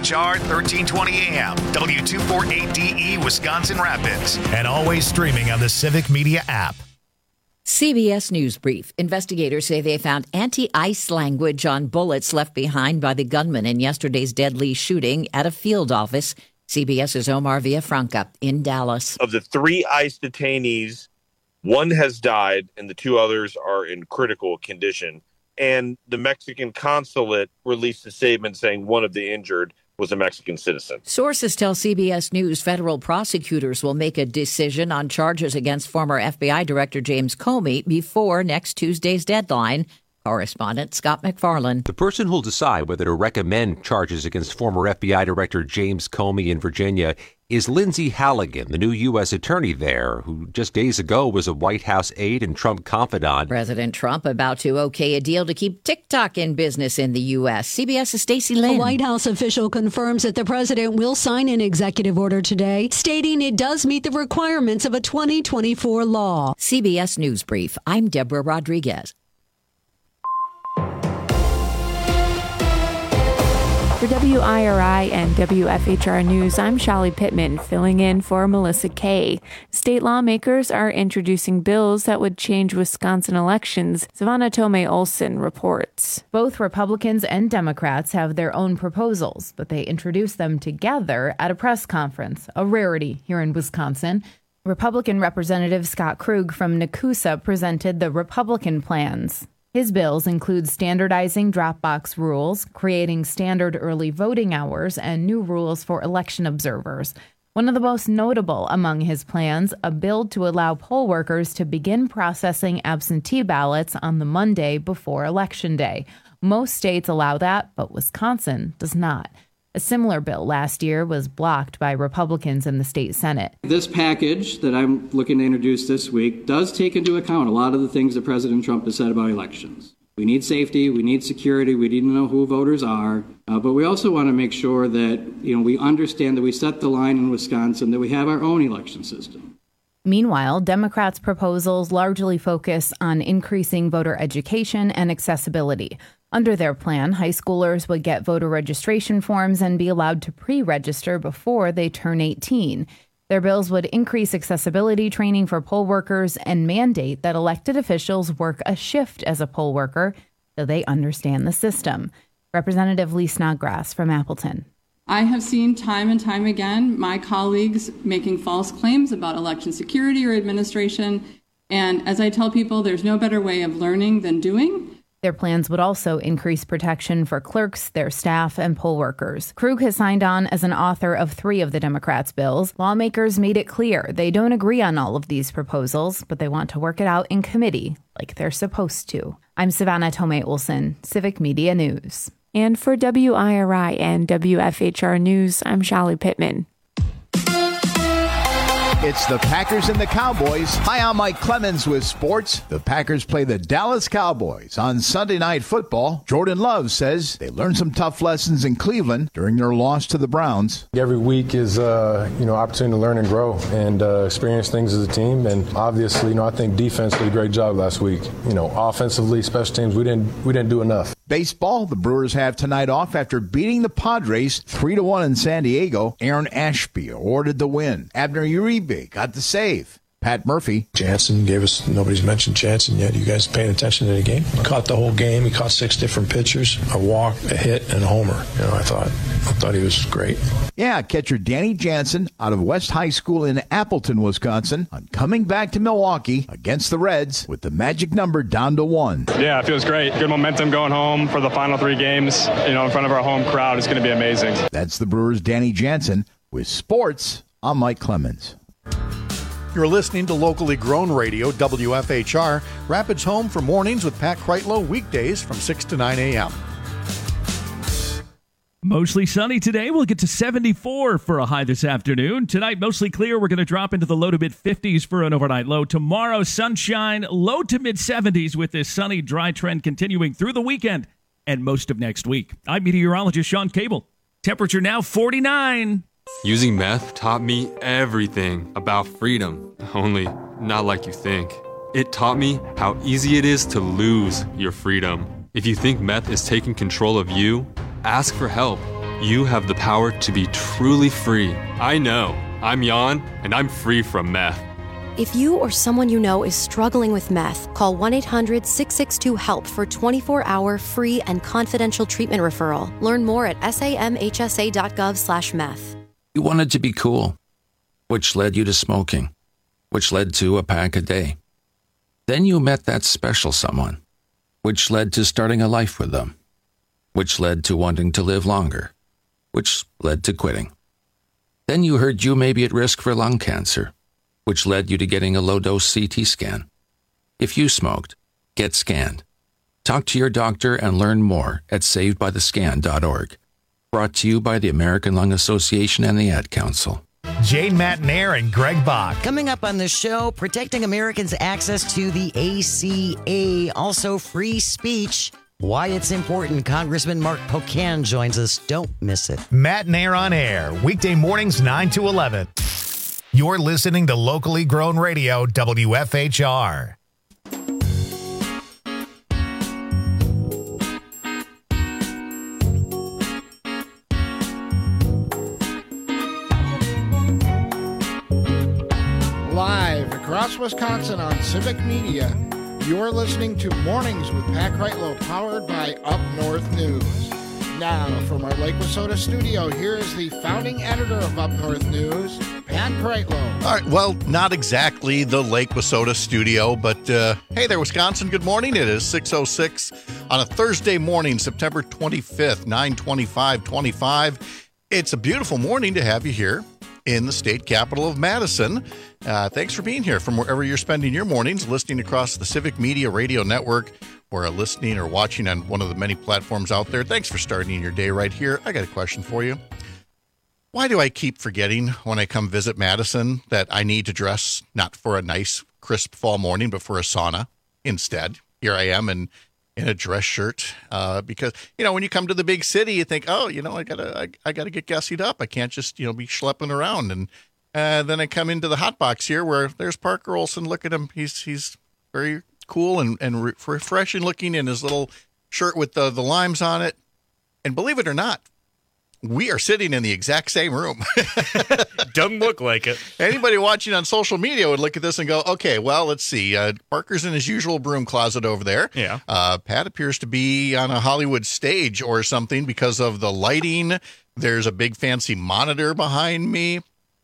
WFHR 1320 AM, W248DE Wisconsin Rapids, and always streaming on the Civic Media app. CBS News Brief. Investigators say they found anti-ice language on bullets left behind by the gunman in yesterday's deadly shooting at a field office. CBS's Omar Villafranca in Dallas. Of the 3 ICE detainees, 1 has died and the 2 others are in critical condition. And the Mexican consulate released a statement saying one of the injured was a Mexican citizen. Sources tell CBS News federal prosecutors will make a decision on charges against former FBI Director James Comey before next Tuesday's deadline. Correspondent Scott McFarland. The person who'll decide whether to recommend charges against former FBI Director James Comey in Virginia is Lindsay Halligan, the new U.S. attorney there, who just days ago was a White House aide and Trump confidant. President Trump about to okay a deal to keep TikTok in business in the U.S. CBS's Stacey Lynn. A White House official confirms that the president will sign an executive order today, stating it does meet the requirements of a 2024 law. CBS News Brief. I'm Deborah Rodriguez. For WIRI and WFHR News, I'm Shali Pittman, filling in for Melissa Kay. State lawmakers are introducing bills that would change Wisconsin elections. Savannah Tomei Olson reports. Both Republicans and Democrats have their own proposals, but they introduced them together at a press conference, a rarity here in Wisconsin. Republican Representative Scott Krug from Nakusa presented the Republican plans. His bills include standardizing drop box rules, creating standard early voting hours, and new rules for election observers. One of the most notable among his plans, a bill to allow poll workers to begin processing absentee ballots on the Monday before Election Day. Most states allow that, but Wisconsin does not. A similar bill last year was blocked by Republicans in the state Senate. This package that I'm looking to introduce this week does take into account a lot of the things that President Trump has said about elections. We need safety, we need security, we need to know who voters are, but we also want to make sure that we understand that we set the line in Wisconsin, that we have our own election system. Meanwhile, Democrats' proposals largely focus on increasing voter education and accessibility. Under their plan, high schoolers would get voter registration forms and be allowed to pre-register before they turn 18. Their bills would increase accessibility training for poll workers and mandate that elected officials work a shift as a poll worker so they understand the system. Representative Lee Snodgrass from Appleton. I have seen time and time again my colleagues making false claims about election security or administration. And as I tell people, there's no better way of learning than doing. Their plans would also increase protection for clerks, their staff, and poll workers. Krug has signed on as an author of 3 of the Democrats' bills. Lawmakers made it clear they don't agree on all of these proposals, but they want to work it out in committee like they're supposed to. I'm Savannah Tomei Olson, Civic Media News. And for WIRI and WFHR News, I'm Shali Pittman. It's the Packers and the Cowboys. Hi, I'm Mike Clemens with sports. The Packers play the Dallas Cowboys on Sunday Night Football. Jordan Love says they learned some tough lessons in Cleveland during their loss to the Browns. Every week is opportunity to learn and grow and experience things as a team. And obviously, I think defense did a great job last week. Offensively, special teams, we didn't do enough. Baseball, the Brewers have tonight off after beating the Padres 3-1 in San Diego. Aaron Ashby awarded the win. Abner Uribe got the save. Pat Murphy. Jansen gave us, nobody's mentioned Jansen yet. You guys paying attention to the game? He caught the whole game. He caught 6 different pitchers, a walk, a hit, and a homer. I thought he was great. Yeah, catcher Danny Jansen out of West High School in Appleton, Wisconsin, on coming back to Milwaukee against the Reds with the magic number down to 1. Yeah, it feels great. Good momentum going home for the final 3 games. In front of our home crowd, it's going to be amazing. That's the Brewers' Danny Jansen. With sports, I'm Mike Clemens. You're listening to locally grown radio, WFHR, Rapids home for mornings with Pat Kreitlow, weekdays from 6 to 9 a.m. Mostly sunny today. We'll get to 74 for a high this afternoon. Tonight, mostly clear. We're going to drop into the low to mid-50s for an overnight low. Tomorrow, sunshine, low to mid-70s with this sunny, dry trend continuing through the weekend and most of next week. I'm meteorologist Sean Cable. Temperature now 49. Using meth taught me everything about freedom, only not like you think. It taught me how easy it is to lose your freedom. If you think meth is taking control of you, ask for help. you have the power to be truly free. I know. I'm Jan, and I'm free from meth. If you or someone you know is struggling with meth, call 1-800-662-HELP for 24-hour free and confidential treatment referral. Learn more at samhsa.gov/meth. You wanted to be cool, which led you to smoking, which led to a pack a day. Then you met that special someone, which led to starting a life with them, which led to wanting to live longer, which led to quitting. Then you heard you may be at risk for lung cancer, which led you to getting a low-dose CT scan. If you smoked, get scanned. Talk to your doctor and learn more at savedbythescan.org. Brought to you by the American Lung Association and the Ad Council. Jane Matanair and Greg Bach. Coming up on the show, protecting Americans' access to the ACA, also free speech. Why it's important. Congressman Mark Pocan joins us. Don't miss it. Matanair on air, weekday mornings 9 to 11. You're listening to locally grown radio, WFHR. Live across Wisconsin on Civic Media, you're listening to Mornings with Pat Kreitlow, powered by Up North News. Now, from our Lake Wissota studio, here is the founding editor of Up North News, Pat Kreitlow. All right, well, not exactly the Lake Wissota studio, but hey there, Wisconsin, good morning. It is 6:06 on a Thursday morning, September 25th, 9/25/25. It's a beautiful morning to have you here in the state capital of Madison. Thanks for being here from wherever you're spending your mornings, listening across the Civic Media Radio Network, or listening or watching on one of the many platforms out there. Thanks for starting your day right here. I got a question for you. Why do I keep forgetting when I come visit Madison that I need to dress not for a nice, crisp fall morning, but for a sauna instead? Here I am in a dress shirt because, when you come to the big city, you think, oh, I gotta get gussied up. I can't just, be schlepping around. And then I come into the hot box here where there's Parker Olson. Look at him. He's very cool and refreshing looking in his little shirt with the limes on it. And believe it or not, we are sitting in the exact same room. Doesn't look like it. Anybody watching on social media would look at this and go, okay, well, let's see. Parker's in his usual broom closet over there. Yeah. Pat appears to be on a Hollywood stage or something because of the lighting. There's a big fancy monitor behind me.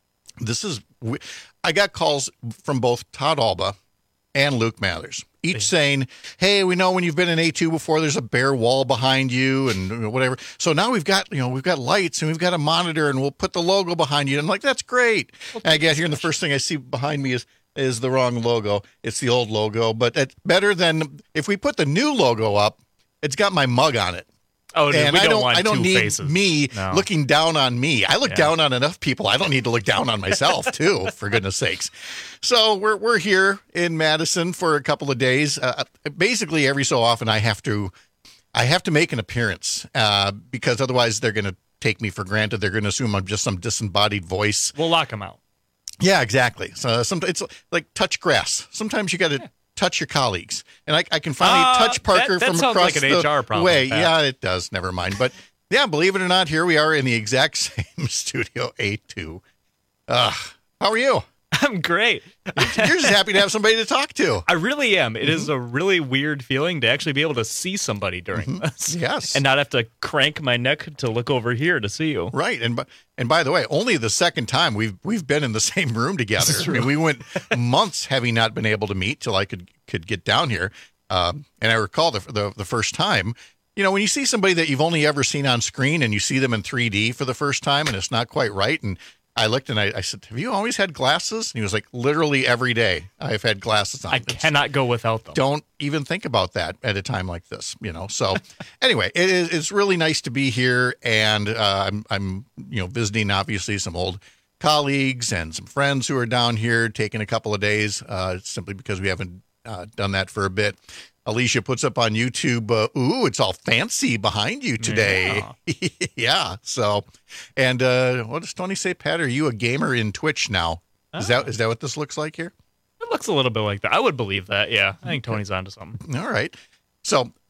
I got calls from both Todd Alba and Luke Mathers, each saying, hey, we know when you've been in A2 before, there's a bare wall behind you and whatever. So now we've got lights and we've got a monitor and we'll put the logo behind you. And I'm like, that's great. And I get here and the first thing I see behind me is the wrong logo. It's the old logo, but it's better than if we put the new logo up, it's got my mug on it. Oh, and I don't need faces. Me looking down on me. I look down on enough people. I don't need to look down on myself too, for goodness sakes. So we're here in Madison for a couple of days. Basically, every so often I have to make an appearance because otherwise they're going to take me for granted. They're going to assume I'm just some disembodied voice. We'll lock them out. Yeah, exactly. So it's like touch grass. Sometimes you got to touch your colleagues. And I can finally touch Parker that from sounds across like an the HR problem, way. Pat. Yeah, it does. Never mind. But yeah, believe it or not, here we are in the exact same studio, A2. How are you? I'm great. You're just happy to have somebody to talk to. I really am. It is a really weird feeling to actually be able to see somebody during this. Yes. And not have to crank my neck to look over here to see you. Right. And by the way, only the second time we've been in the same room together. I mean, we went months having not been able to meet till I could get down here. And I recall the first time, when you see somebody that you've only ever seen on screen and you see them in 3D for the first time and it's not quite right. And I looked and I said, have you always had glasses? And he was like, literally every day I've had glasses on. I cannot go without them. Don't even think about that at a time like this, So anyway, it's really nice to be here. And I'm visiting, obviously, some old colleagues and some friends who are down here taking a couple of days simply because we haven't done that for a bit. Alicia puts up on YouTube, ooh, it's all fancy behind you today. Yeah. So, and what does Tony say, Pat? Are you a gamer in Twitch now? Is that what this looks like here? It looks a little bit like that. I would believe that. Yeah. I think Tony's onto something. All right. So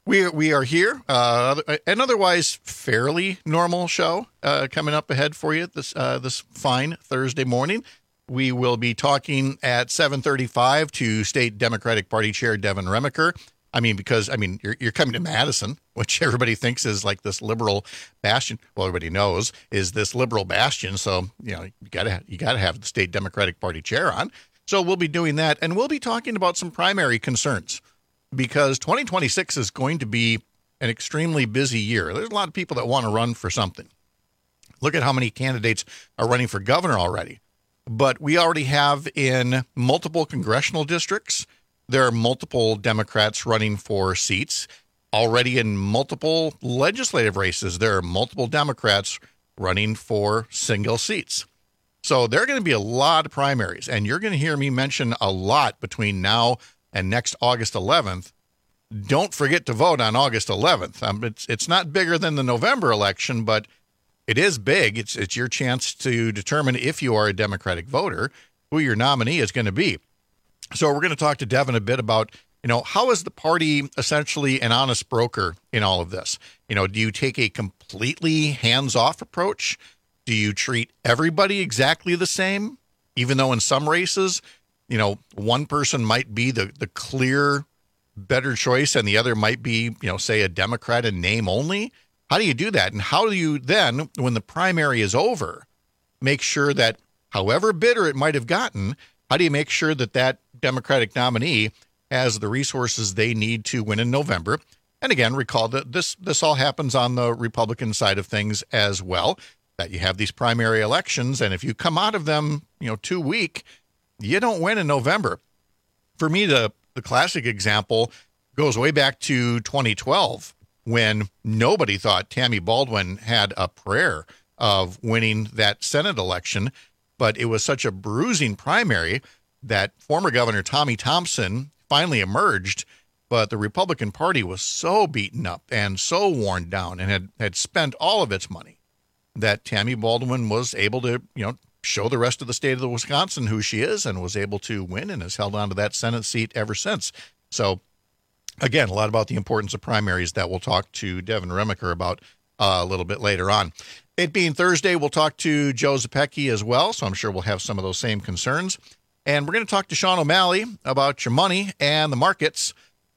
We are here, an otherwise fairly normal show coming up ahead for you this fine Thursday morning. We will be talking at 7:35 to State Democratic Party Chair Devin Remiker. Because you're coming to Madison, which everybody thinks is like this liberal bastion. Well, everybody knows is this liberal bastion. So you gotta have the State Democratic Party chair on. So we'll be doing that, and we'll be talking about some primary concerns because 2026 is going to be an extremely busy year. There's a lot of people that want to run for something. Look at how many candidates are running for governor already. But we already have in multiple congressional districts. There are multiple Democrats running for seats. Already in multiple legislative races, there are multiple Democrats running for single seats. So there are going to be a lot of primaries, and you're going to hear me mention a lot between now and next August 11th. Don't forget to vote on August 11th. It's not bigger than the November election, but it is big. It's your chance to determine if you are a Democratic voter, who your nominee is going to be. So we're going to talk to Devin a bit about, how is the party essentially an honest broker in all of this? Do you take a completely hands-off approach? Do you treat everybody exactly the same? Even though in some races, one person might be the clear better choice and the other might be, say a Democrat in name only. How do you do that? And how do you then, when the primary is over, make sure that however bitter it might have gotten, how do you make sure that that Democratic nominee has the resources they need to win in November? And again, recall that this all happens on the Republican side of things as well, that you have these primary elections. And if you come out of them, too weak, you don't win in November. For me, the classic example goes way back to 2012 when nobody thought Tammy Baldwin had a prayer of winning that Senate election. But it was such a bruising primary that former Governor Tommy Thompson finally emerged. But the Republican Party was so beaten up and so worn down and had spent all of its money that Tammy Baldwin was able to, show the rest of the state of Wisconsin who she is and was able to win and has held on to that Senate seat ever since. So, again, a lot about the importance of primaries that we'll talk to Devin Remiker about a little bit later on. It being Thursday, we'll talk to Joe Zepecki as well, so I'm sure we'll have some of those same concerns. And we're going to talk to Sean O'Malley about your money and the markets.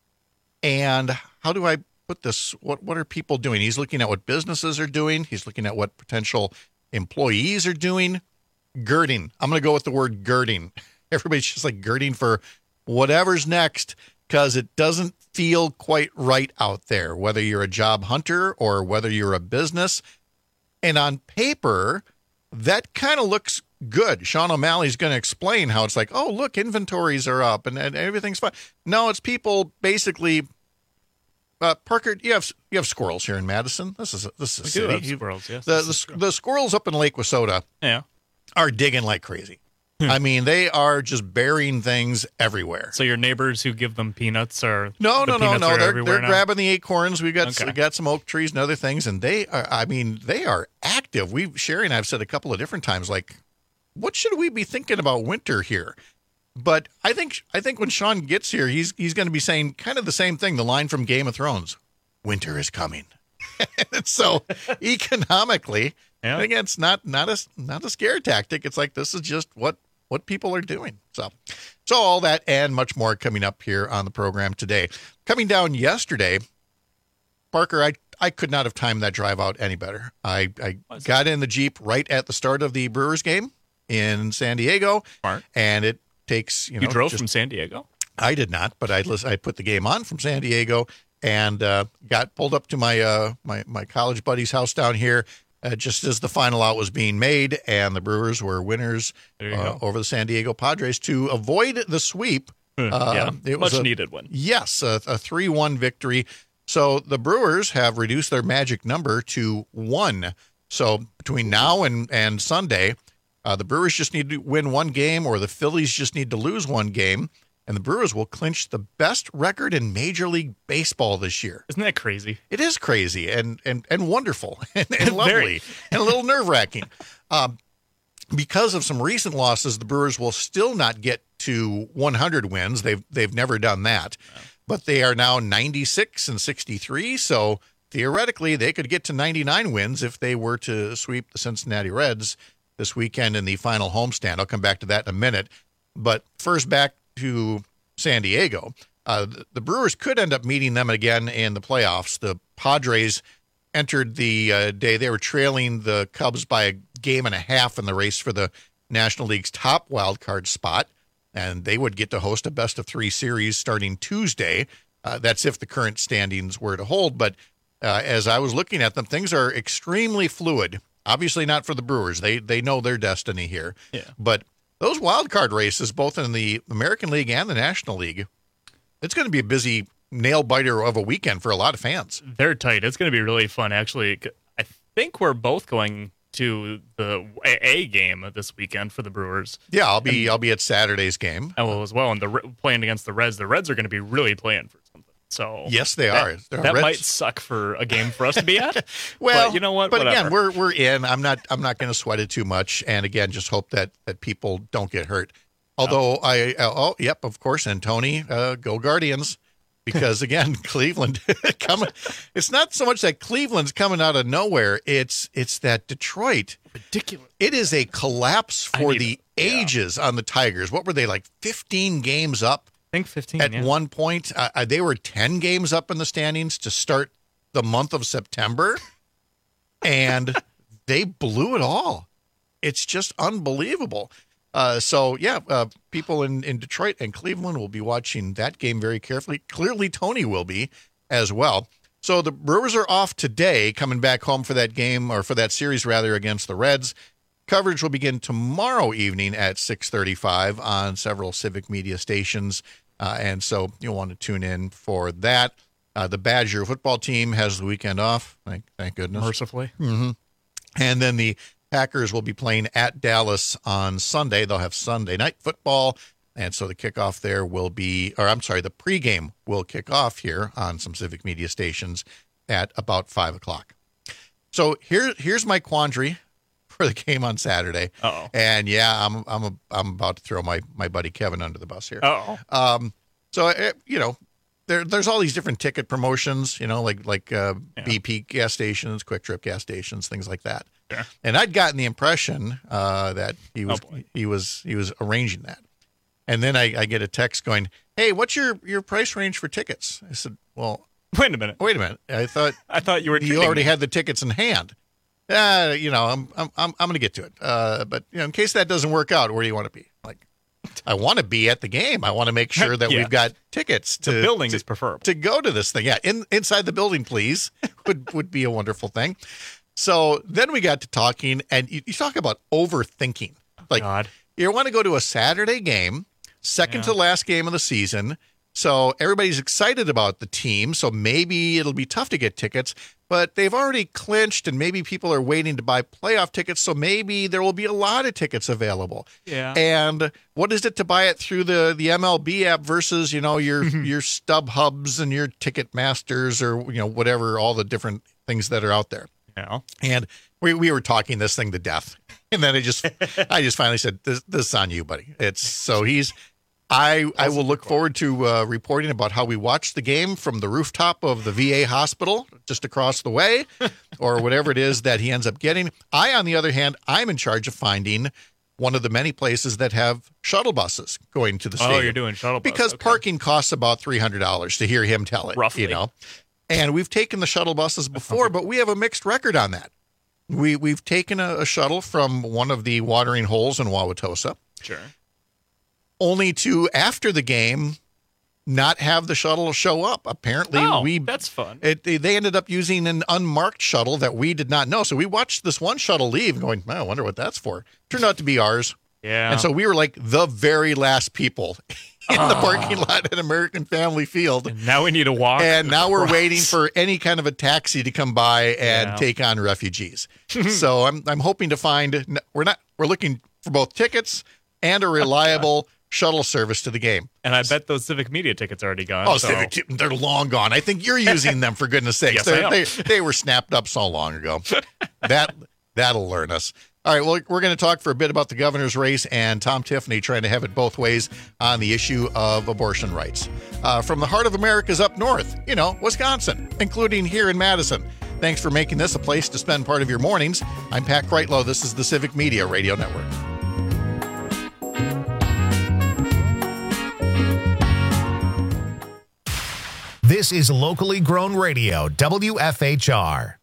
And how do I put this? What are people doing? He's looking at what businesses are doing. He's looking at what potential employees are doing. Girding. I'm going to go with the word girding. Everybody's just like girding for whatever's next because it doesn't feel quite right out there, whether you're a job hunter or whether you're a business. And on paper, that kind of looks good. Sean O'Malley's going to explain how it's like, oh, look, inventories are up and everything's fine. No, it's people basically. Parker, you have squirrels here in Madison. This is a city. We do have squirrels, yes. The squirrels up in Lake Wissota are digging like crazy. They are just burying things everywhere. So your neighbors who give them peanuts are no. They're now? grabbing the acorns. We got some oak trees and other things, and they are active. Sherry and I have said a couple of different times, like, what should we be thinking about winter here? But I think when Sean gets here, he's going to be saying kind of the same thing. The line from Game of Thrones: "Winter is coming." So economically, again, it's not a scare tactic. It's like this is just what people are doing. So all that and much more coming up here on the program today. Coming down yesterday, Parker, I could not have timed that drive out any better. I got in the Jeep right at the start of the Brewers game in San Diego, and it takes you drove from San Diego. I did not, but I put the game on from San Diego and got pulled up to my my college buddy's house down here just as the final out was being made, and the Brewers were winners over the San Diego Padres to avoid the sweep. It was much needed one. Yes, a 3-1 victory. So the Brewers have reduced their magic number to 1. So between now and Sunday, the Brewers just need to win one game, or the Phillies just need to lose one game, and the Brewers will clinch the best record in Major League Baseball this year. Isn't that crazy? It is crazy and wonderful and lovely and a little nerve-wracking. Because of some recent losses, the Brewers will still not get to 100 wins. They've never done that. but they are now 96 and 63. So theoretically, they could get to 99 wins if they were to sweep the Cincinnati Reds this weekend in the final homestand. I'll come back to that in a minute. But first, back to San Diego. The Brewers could end up meeting them again in the playoffs. The Padres entered the day. They were trailing the Cubs by a game and a half in the race for the National League's top wild card spot, and they would get to host a best-of-3 series starting Tuesday. That's if the current standings were to hold. But as I was looking at them, things are extremely fluid. Obviously not for the Brewers. They know their destiny here. Yeah. But those wild card races, both in the American League and the National League, it's going to be a busy nail-biter of a weekend for a lot of fans. They're tight. It's going to be really fun, actually. I think we're both going to the A game this weekend for the Brewers. Yeah, I'll be at Saturday's game. As well, and playing against the Reds. The Reds are going to be really playing for something. So yes, they are. That might suck for a game for us to be at. Well, but you know what? But Whatever. again, we're in. I'm not going to sweat it too much. And again, just hope that people don't get hurt. Although yep, of course, and Tony, go Guardians. Because again, Cleveland coming. It's not so much that Cleveland's coming out of nowhere. It's that Detroit. Ridiculous. It is a collapse for the ages on the Tigers. What were they, like 15 games up? I think 15 at one point. They were 10 games up in the standings to start the month of September, and they blew it all. It's just unbelievable. People in Detroit and Cleveland will be watching that game very carefully. Clearly, Tony will be as well. So the Brewers are off today, coming back home for that game, or for that series, rather, against the Reds. Coverage will begin tomorrow evening at 6:35 on several Civic Media stations, and so you'll want to tune in for that. The Badger football team has the weekend off, thank goodness. Mercifully. Mm-hmm. And then the Packers will be playing at Dallas on Sunday. They'll have Sunday night football, and so the kickoff there will be, the pregame will kick off here on some Civic Media stations at about 5 o'clock. So here's my quandary for the game on Saturday. Uh-oh. And yeah, I'm about to throw my buddy Kevin under the bus here. Uh-oh. There's all these different ticket promotions, like BP gas stations, Quick Trip gas stations, things like that. Sure. And I'd gotten the impression that he was arranging that. And then I get a text going, "Hey, what's your price range for tickets?" I said, "Well, wait a minute. I thought you were already had the tickets in hand. I'm going to get to it. But in case that doesn't work out, where do you want to be? I want to be at the game. I want to make sure that we've got tickets. The building is preferable to go to this thing. Yeah, inside the building, please, would be a wonderful thing. So then we got to talking, and you talk about overthinking. God. You want to go to a Saturday game, second to last game of the season. So everybody's excited about the team. So maybe it'll be tough to get tickets, but they've already clinched, and maybe people are waiting to buy playoff tickets. So maybe there will be a lot of tickets available. Yeah. And what is it to buy it through the MLB app versus, your StubHubs and your Ticketmasters or, whatever, all the different things that are out there. Yeah. And we were talking this thing to death. And then I just finally said, this is on you, buddy. I will look forward to reporting about how we watched the game from the rooftop of the VA hospital just across the way, or whatever it is that he ends up getting. On the other hand, I'm in charge of finding one of the many places that have shuttle buses going to the stadium. Oh, you're doing shuttle buses. Because parking costs about $300 to hear him tell it. Roughly. And we've taken the shuttle buses before, but we have a mixed record on that. We've taken a shuttle from one of the watering holes in Wauwatosa. Sure. Only to, after the game, not have the shuttle show up. Apparently, that's fun. They ended up using an unmarked shuttle that we did not know. So we watched this one shuttle leave going, I wonder what that's for. Turned out to be ours. Yeah. And so we were like the very last people in the parking lot at American Family Field. And now we need to walk. And now we're waiting for any kind of a taxi to come by and take on refugees. So I'm hoping to find, we're looking for both tickets and a reliable shuttle service to the game. And I bet those Civic Media tickets are already gone. Oh, Civic, they're long gone. I think you're using them, for goodness sakes. Yes, They were snapped up so long ago. That'll learn us. All right, well, we're going to talk for a bit about the governor's race and Tom Tiffany trying to have it both ways on the issue of abortion rights. From the heart of America's up north, Wisconsin, including here in Madison. Thanks for making this a place to spend part of your mornings. I'm Pat Kreitlow. This is the Civic Media Radio Network. This is locally grown radio, WFHR.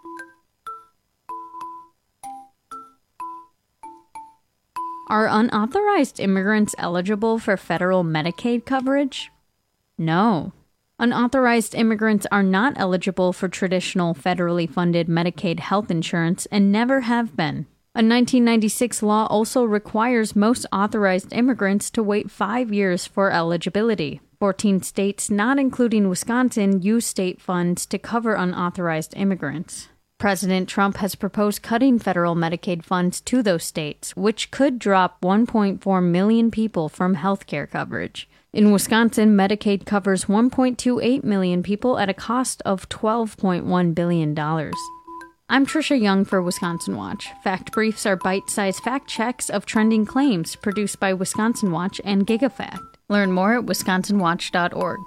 Are unauthorized immigrants eligible for federal Medicaid coverage? No. Unauthorized immigrants are not eligible for traditional federally funded Medicaid health insurance and never have been. A 1996 law also requires most authorized immigrants to wait 5 years for eligibility. 14 states, not including Wisconsin, use state funds to cover unauthorized immigrants. President Trump has proposed cutting federal Medicaid funds to those states, which could drop 1.4 million people from health care coverage. In Wisconsin, Medicaid covers 1.28 million people at a cost of $12.1 billion. I'm Trisha Young for Wisconsin Watch. Fact Briefs are bite-sized fact checks of trending claims produced by Wisconsin Watch and GigaFact. Learn more at wisconsinwatch.org.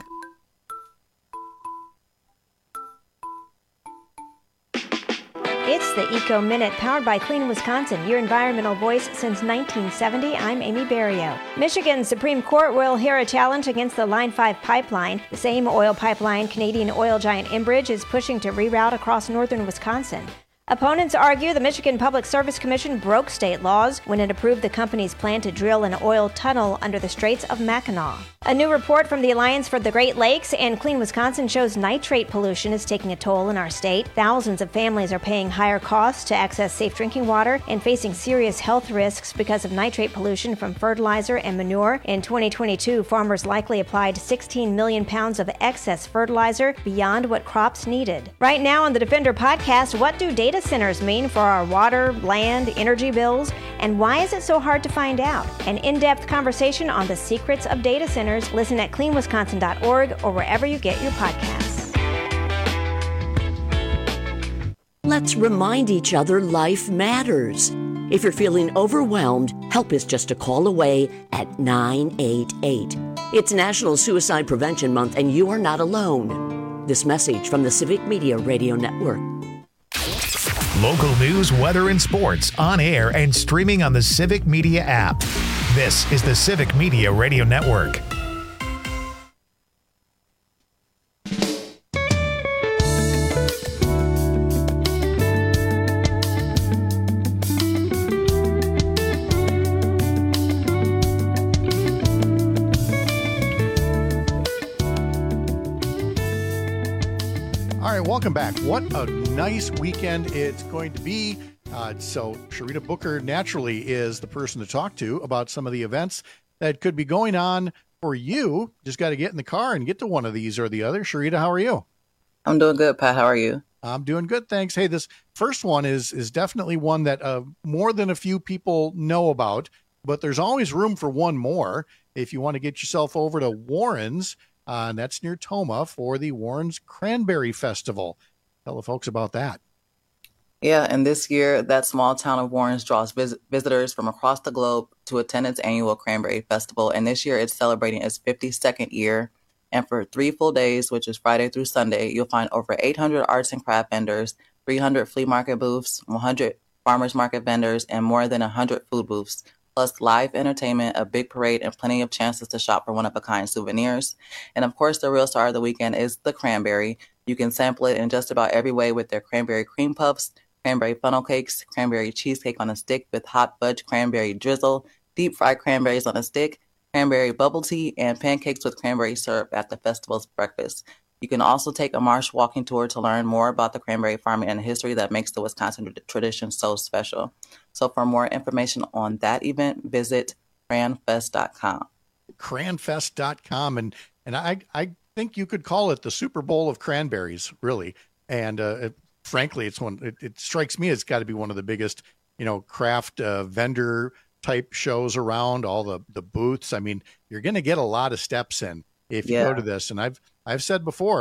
It's the Eco Minute, powered by Clean Wisconsin, your environmental voice since 1970. I'm Amy Berrio. Michigan's Supreme Court will hear a challenge against the Line 5 pipeline. The same oil pipeline Canadian oil giant Enbridge is pushing to reroute across northern Wisconsin. Opponents argue the Michigan Public Service Commission broke state laws when it approved the company's plan to drill an oil tunnel under the Straits of Mackinac. A new report from the Alliance for the Great Lakes and Clean Wisconsin shows nitrate pollution is taking a toll in our state. Thousands of families are paying higher costs to access safe drinking water and facing serious health risks because of nitrate pollution from fertilizer and manure. In 2022, farmers likely applied 16 million pounds of excess fertilizer beyond what crops needed. Right now on the Defender podcast, what do data centers mean for our water, land, energy bills, and why is it so hard to find out? An in-depth conversation on the secrets of data centers. Listen at cleanwisconsin.org or wherever you get your podcasts. Let's remind each other life matters. If you're feeling overwhelmed, help is just a call away at 988. It's National Suicide Prevention Month, and you are not alone. This message from the Civic Media Radio Network. Local news, weather, and sports on air and streaming on the Civic Media app. This is the Civic Media Radio Network. Welcome back. What a nice weekend it's going to be. So Sharita Booker naturally is the person to talk to about some of the events that could be going on for you. Just got to get in the car and get to one of these or the other. Sharita, how are you? I'm doing good, Pat. How are you? I'm doing good, thanks. Hey, this first one is definitely one that more than a few people know about, but there's always room for one more if you want to get yourself over to Warren's. And that's near Toma for the Warren's Cranberry Festival. Tell the folks about that. Yeah, and this year, that small town of Warren's draws visitors from across the globe to attend its annual Cranberry Festival. And this year, it's celebrating its 52nd year. And for 3 full days, which is Friday through Sunday, you'll find over 800 arts and craft vendors, 300 flea market booths, 100 farmers market vendors, and more than 100 food booths. Plus live entertainment, a big parade, and plenty of chances to shop for one-of-a-kind souvenirs. And of course, the real star of the weekend is the cranberry. You can sample it in just about every way with their cranberry cream puffs, cranberry funnel cakes, cranberry cheesecake on a stick with hot fudge cranberry drizzle, deep-fried cranberries on a stick, cranberry bubble tea, and pancakes with cranberry syrup at the festival's breakfast. You can also take a marsh walking tour to learn more about the cranberry farming and the history that makes the Wisconsin tradition so special. So for more information on that event, visit cranfest.com. Cranfest.com. And I think you could call it the Super Bowl of cranberries, really. And frankly, it strikes me it's got to be one of the biggest, craft vendor type shows around, all the booths. I mean, you're going to get a lot of steps in if you go to this. And I've said before,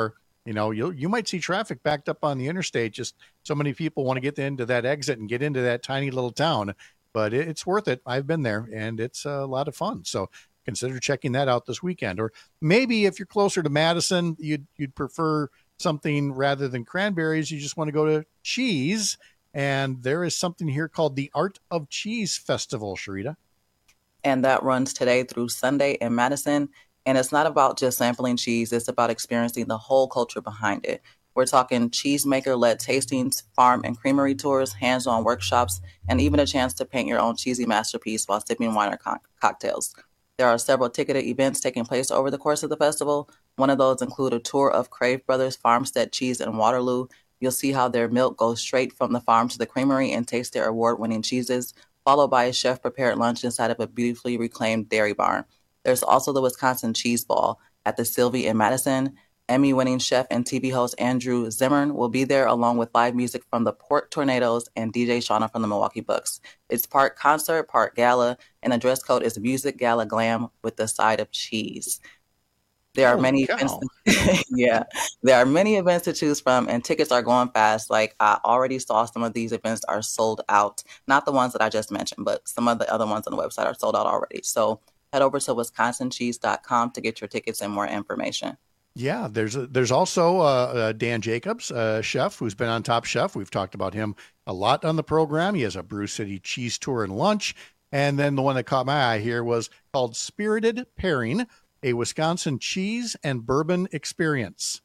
You know, you might see traffic backed up on the interstate. Just so many people want to get into that exit and get into that tiny little town. But it's worth it. I've been there, and it's a lot of fun. So consider checking that out this weekend. Or maybe if you're closer to Madison, you'd prefer something rather than cranberries. You just want to go to cheese. And there is something here called the Art of Cheese Festival, Sharita. And that runs today through Sunday in Madison. And it's not about just sampling cheese. It's about experiencing the whole culture behind it. We're talking cheesemaker-led tastings, farm and creamery tours, hands-on workshops, and even a chance to paint your own cheesy masterpiece while sipping wine or cocktails. There are several ticketed events taking place over the course of the festival. One of those include a tour of Crave Brothers Farmstead Cheese in Waterloo. You'll see how their milk goes straight from the farm to the creamery and taste their award-winning cheeses, followed by a chef-prepared lunch inside of a beautifully reclaimed dairy barn. There's also the Wisconsin Cheese Ball at the Sylvie in Madison. Emmy-winning chef and TV host Andrew Zimmern will be there along with live music from the Port Tornadoes and DJ Shauna from the Milwaukee Bucks. It's part concert, part gala, and the dress code is music gala glam with the side of cheese. There are many events. There are many events to choose from, and tickets are going fast. Like, I already saw some of these events are sold out. Not the ones that I just mentioned, but some of the other ones on the website are sold out already. So head over to wisconsincheese.com to get your tickets and more information. Yeah, there's also Dan Jacobs, chef, who's been on Top Chef. We've talked about him a lot on the program. He has a Brew City cheese tour and lunch. And then the one that caught my eye here was called Spirited Pairing, a Wisconsin cheese and bourbon experience.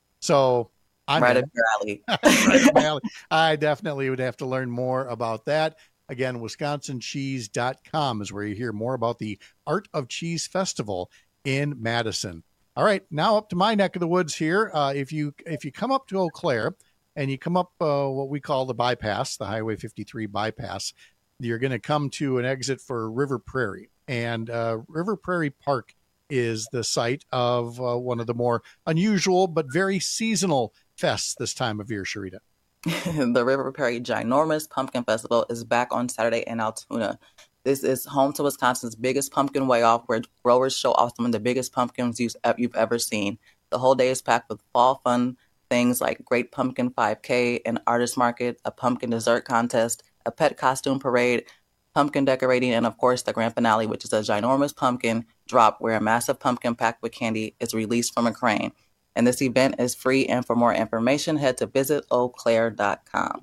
So I'm right up your alley. Right up my alley. I definitely would have to learn more about that. Again, wisconsincheese.com is where you hear more about the Art of Cheese Festival in Madison. All right, now up to my neck of the woods here. If you come up to Eau Claire and you come up what we call the bypass, the Highway 53 bypass, you're going to come to an exit for River Prairie. And River Prairie Park is the site of one of the more unusual but very seasonal fests this time of year, Sharita. The River Prairie Ginormous Pumpkin Festival is back on Saturday in Altoona. This is home to Wisconsin's biggest pumpkin weigh-off, where growers show off some of the biggest pumpkins you've ever seen. The whole day is packed with fall fun things like Great Pumpkin 5K, an artist market, a pumpkin dessert contest, a pet costume parade, pumpkin decorating, and of course the grand finale, which is a ginormous pumpkin drop where a massive pumpkin packed with candy is released from a crane. And this event is free, and for more information, head to visiteauclaire.com.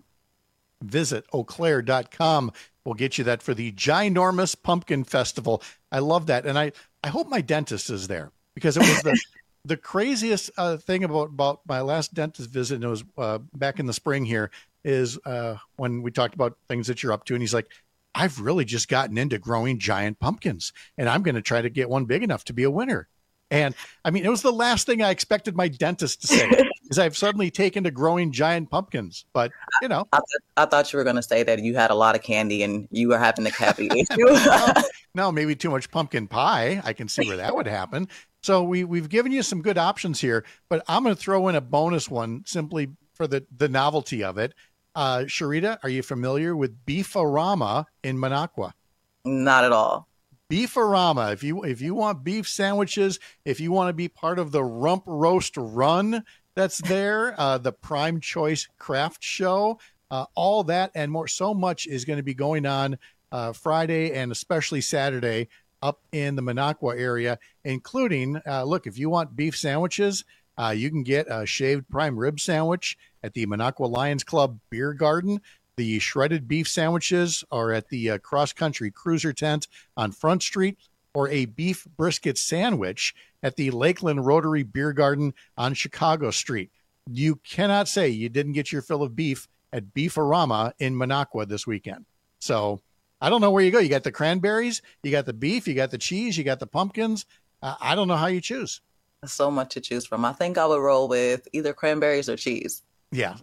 Visit Auclaire.com. We'll get you that for the Ginormous Pumpkin Festival. I love that. And I hope my dentist is there, because it was the craziest thing about my last dentist visit, and it was back in the spring here, is when we talked about things that you're up to. And he's like, I've really just gotten into growing giant pumpkins, and I'm going to try to get one big enough to be a winner. And I mean, it was the last thing I expected my dentist to say, is I've suddenly taken to growing giant pumpkins. But, you know, I thought you were going to say that you had a lot of candy and you were having a cavity issue. No, maybe too much pumpkin pie. I can see where that would happen. So we've given you some good options here, but I'm going to throw in a bonus one simply for the novelty of it. Sharita, are you familiar with Beef-A-Rama in Minocqua? Not at all. Beef-A-Rama. If you want beef sandwiches, if you want to be part of the Rump Roast Run that's there, the Prime Choice Craft Show, all that and more, so much is going to be going on Friday and especially Saturday up in the Minocqua area, including, look, if you want beef sandwiches, you can get a shaved prime rib sandwich at the Minocqua Lions Club Beer Garden. The shredded beef sandwiches are at the Cross Country Cruiser Tent on Front Street, or a beef brisket sandwich at the Lakeland Rotary Beer Garden on Chicago Street. You cannot say you didn't get your fill of beef at Beef-A-Rama in Minocqua this weekend. So I don't know where you go. You got the cranberries, you got the beef, you got the cheese, you got the pumpkins. I don't know how you choose. So much to choose from. I think I would roll with either cranberries or cheese. Yeah.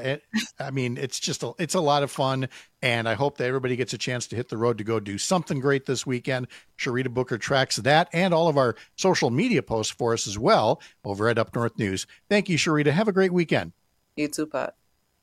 I mean, it's a lot of fun, and I hope that everybody gets a chance to hit the road to go do something great this weekend. Sharita Booker tracks that and all of our social media posts for us as well over at Up North News. Thank you, Sharita. Have a great weekend. You too, Pat.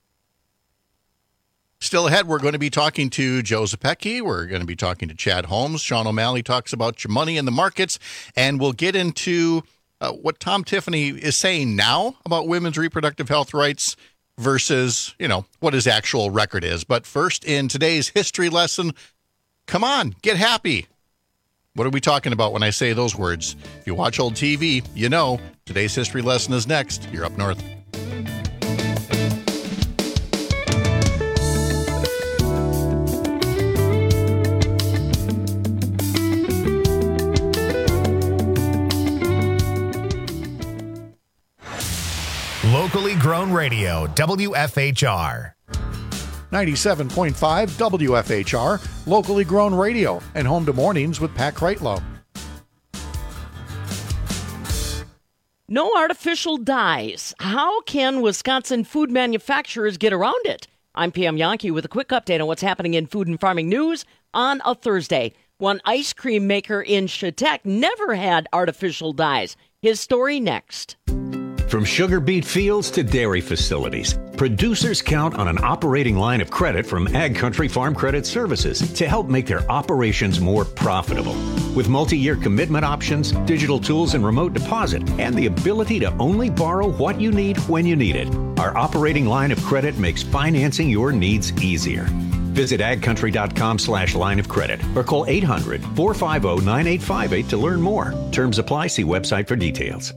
Still ahead, we're going to be talking to Joe Zepecki. We're going to be talking to Chad Holmes. Sean O'Malley talks about your money in the markets, and we'll get into what Tom Tiffany is saying now about women's reproductive health rights versus, what his actual record is. But first, in today's history lesson, come on, get happy. What are we talking about when I say those words? If you watch old TV, you know today's history lesson is next. You're Up North. Locally grown radio, WFHR. 97.5 WFHR, locally grown radio, and home to mornings with Pat Kreitlow. No artificial dyes. How can Wisconsin food manufacturers get around it? I'm Pam Yankee with a quick update on what's happening in food and farming news on a Thursday. One ice cream maker in Chautauqua never had artificial dyes. His story next. From sugar beet fields to dairy facilities, producers count on an operating line of credit from Ag Country Farm Credit Services to help make their operations more profitable. With multi-year commitment options, digital tools and remote deposit, and the ability to only borrow what you need when you need it, our operating line of credit makes financing your needs easier. Visit agcountry.com/line of credit or call 800-450-9858 to learn more. Terms apply. See website for details.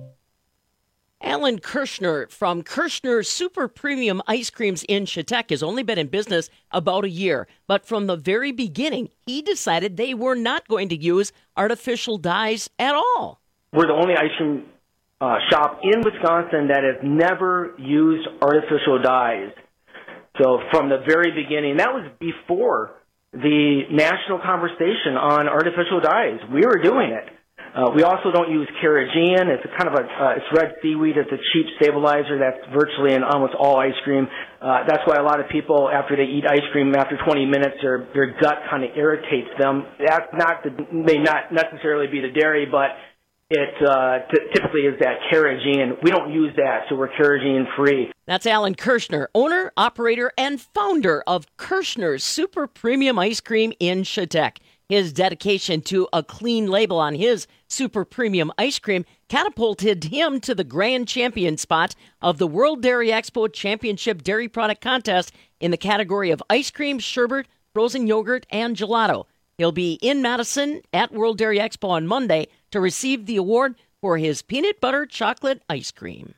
Alan Kirshner from Kirshner Super Premium Ice Creams in Chautauqua has only been in business about a year. But from the very beginning, he decided they were not going to use artificial dyes at all. We're the only ice cream shop in Wisconsin that has never used artificial dyes. So from the very beginning, that was before the national conversation on artificial dyes. We were doing it. We also don't use carrageenan. It's a kind of it's red seaweed. It's a cheap stabilizer that's virtually in almost all ice cream. That's why a lot of people, after they eat ice cream, after 20 minutes, their gut kind of irritates them. That's may not necessarily be the dairy, but it typically is that carrageenan. We don't use that, so we're carrageenan free. That's Alan Kirshner, owner, operator, and founder of Kirshner's Super Premium Ice Cream in Chautauqua. His dedication to a clean label on his super premium ice cream catapulted him to the grand champion spot of the World Dairy Expo Championship Dairy Product Contest in the category of ice cream, sherbet, frozen yogurt, and gelato. He'll be in Madison at World Dairy Expo on Monday to receive the award for his peanut butter chocolate ice cream.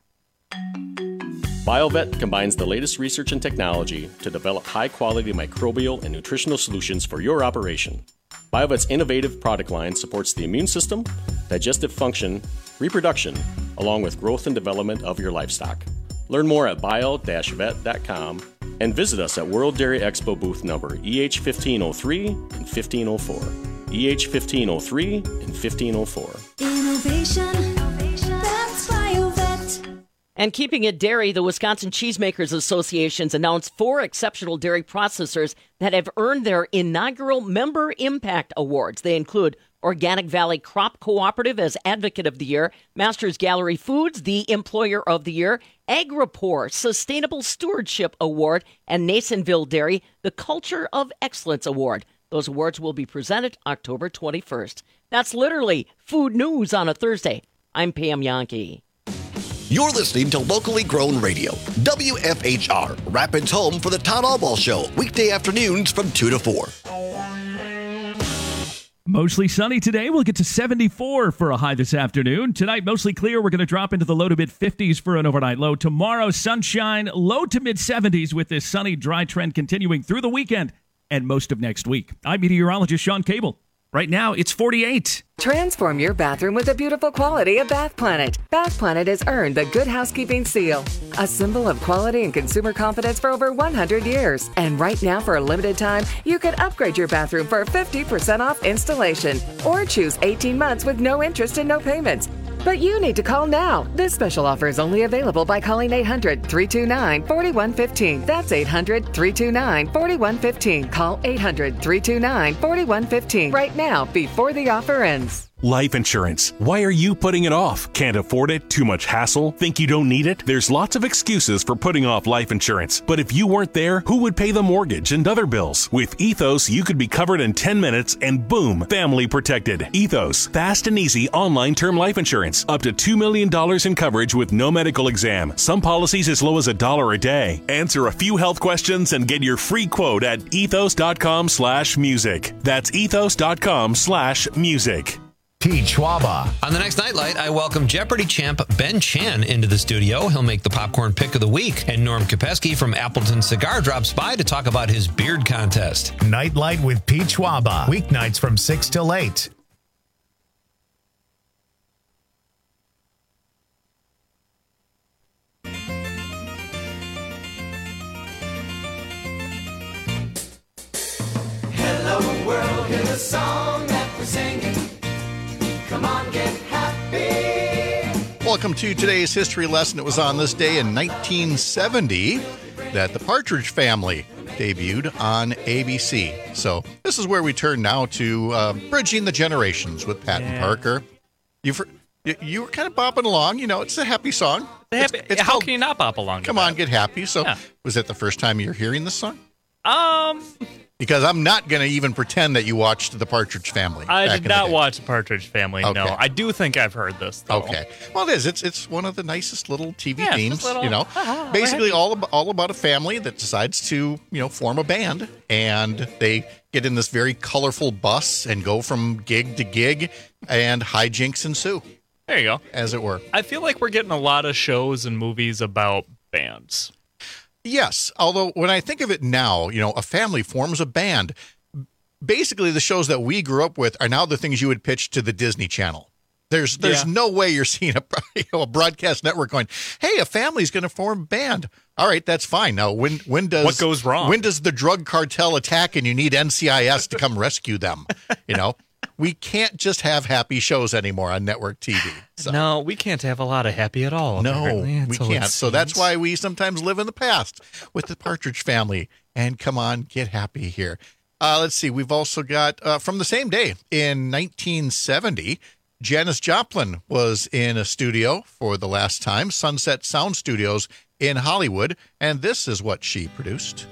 BioVet combines the latest research and technology to develop high-quality microbial and nutritional solutions for your operation. BioVet's innovative product line supports the immune system, digestive function, reproduction, along with growth and development of your livestock. Learn more at bio-vet.com and visit us at World Dairy Expo booth number EH1503 and 1504. EH1503 and 1504. Innovation, that's BioVet. And keeping it dairy, the Wisconsin Cheesemakers Association's announced 4 exceptional dairy processors that have earned their inaugural Member Impact Awards. They include Organic Valley Crop Cooperative as Advocate of the Year, Masters Gallery Foods, the Employer of the Year, AgriPour Sustainable Stewardship Award, and Nasonville Dairy, the Culture of Excellence Award. Those awards will be presented October 21st. That's literally food news on a Thursday. I'm Pam Yankee. You're listening to Locally Grown Radio, WFHR, Rapids home for the Todd Allball Show, weekday afternoons from 2 to 4. Mostly sunny today. We'll get to 74 for a high this afternoon. Tonight, mostly clear. We're going to drop into the low to mid-50s for an overnight low. Tomorrow, sunshine, low to mid-70s with this sunny, dry trend continuing through the weekend and most of next week. I'm meteorologist Sean Cable. Right now, it's 48. Transform your bathroom with the beautiful quality of Bath Planet. Bath Planet has earned the Good Housekeeping Seal, a symbol of quality and consumer confidence for over 100 years. And right now, for a limited time, you can upgrade your bathroom for 50% off installation or choose 18 months with no interest and no payments. But you need to call now. This special offer is only available by calling 800-329-4115. That's 800-329-4115. Call 800-329-4115 right now before the offer ends. Life insurance. Why are you putting it off? Can't afford it? Too much hassle? Think you don't need it? There's lots of excuses for putting off life insurance. But if you weren't there, who would pay the mortgage and other bills? With Ethos, you could be covered in 10 minutes and boom, family protected. Ethos, fast and easy online term life insurance. Up to $2 million in coverage with no medical exam. Some policies as low as $1 a day. Answer a few health questions and get your free quote at ethos.com/music. That's ethos.com/music. Schwaba. On the next Nightlight, I welcome Jeopardy champ Ben Chan into the studio. He'll make the popcorn pick of the week. And Norm Kopeski from Appleton Cigar drops by to talk about his beard contest. Nightlight with Pete Schwaba. Weeknights from 6 till 8. Hello world, here's a song that we're singing. Come on, get happy. Welcome to today's history lesson. It was on this day in 1970 that the Partridge Family debuted on ABC. So this is where we turn now to Bridging the Generations with Pat and Parker. You were kind of bopping along. You know, it's a happy song. It's how can you not bop along? Come on, get happy. So was that the first time you're hearing this song? Because I'm not going to even pretend that you watched The Partridge Family. I did not watch The Partridge Family, no. I do think I've heard this, though. Okay. Well, it is. It's one of the nicest little TV themes, little, you know. Basically all about a family that decides to, form a band, and they get in this very colorful bus and go from gig to gig, and hijinks ensue. There you go. As it were. I feel like we're getting a lot of shows and movies about bands. Yes, although when I think of it now, a family forms a band. Basically, the shows that we grew up with are now the things you would pitch to the Disney Channel. There's no way you're seeing a broadcast network going, hey, a family's going to form a band. All right, that's fine. Now, when does what goes wrong? When does the drug cartel attack and you need NCIS to come rescue them? We can't just have happy shows anymore on network TV. So. No, we can't have a lot of happy at all. No, we can't. So that's why we sometimes live in the past with the Partridge Family. And come on, get happy here. Let's see. We've also got from the same day in 1970, Janis Joplin was in a studio for the last time, Sunset Sound Studios in Hollywood. And this is what she produced.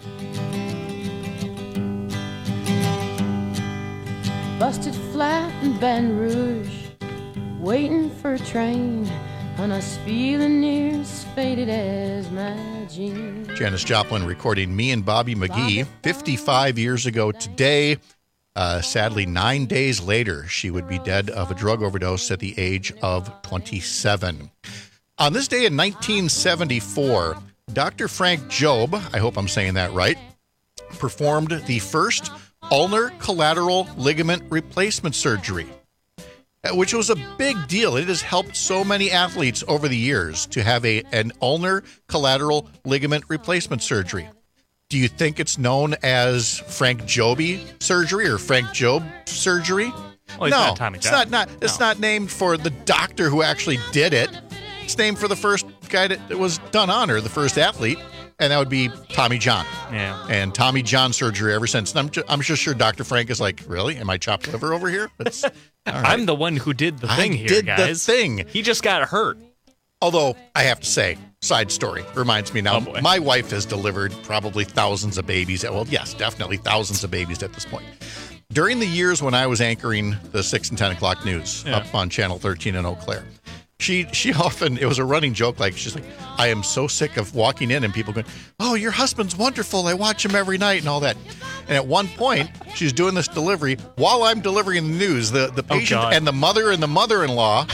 Busted flat in Baton Rouge, waiting for a train, and I was feeling near as faded as my jeans. Janis Joplin recording Me and Bobby McGee 55 years ago today. Sadly, 9 days later, she would be dead of a drug overdose at the age of 27. On this day in 1974, Dr. Frank Jobe, I hope I'm saying that right, performed the first ulnar collateral ligament replacement surgery, which was a big deal. It has helped so many athletes over the years to have an ulnar collateral ligament replacement surgery. Do you think it's known as Frank Jobe surgery or Frank Jobe surgery? Well, no, not Tommy John. It's not named for the doctor who actually did it. It's named for the first guy that was done on her, the first athlete. And that would be Tommy John. Yeah. And Tommy John surgery ever since. And I'm just sure Dr. Frank is like, really? Am I chopped liver over here? All right. I'm the one who did the thing here, guys. I did the thing. He just got hurt. Although, I have to say, side story, reminds me now, my wife has delivered probably thousands of babies. Well, yes, definitely thousands of babies at this point. During the years when I was anchoring the 6 and 10 o'clock news up on Channel 13 in Eau Claire, She often, it was a running joke, like, she's like, I am so sick of walking in and people going, oh, your husband's wonderful. I watch him every night and all that. And at one point, she's doing this delivery while I'm delivering the news. The patient and the mother and the mother-in-law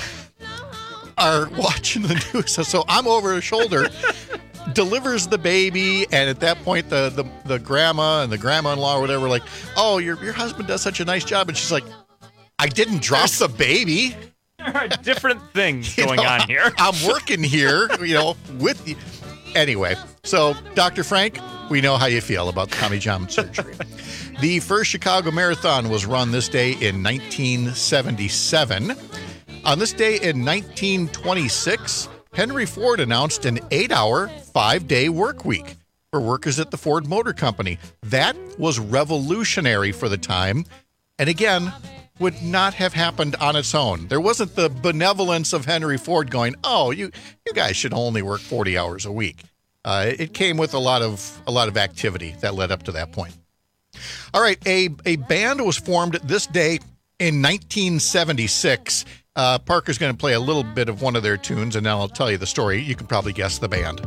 are watching the news. So I'm over her shoulder, delivers the baby, and at that point, the grandma and the grandma-in-law or whatever, like, oh, your husband does such a nice job. And she's like, I didn't drop the baby. There are different things going on here. I'm working here, with you. Anyway, so Dr. Frank, we know how you feel about Tommy John surgery. The first Chicago Marathon was run this day in 1977. On this day in 1926, Henry Ford announced an 8-hour, 5-day work week for workers at the Ford Motor Company. That was revolutionary for the time. And again, would not have happened on its own. There wasn't the benevolence of Henry Ford going, oh, you guys should only work 40 hours a week. It came with a lot of activity that led up to that point. All right, a band was formed this day in 1976. Parker's going to play a little bit of one of their tunes, and then I'll tell you the story. You can probably guess the band.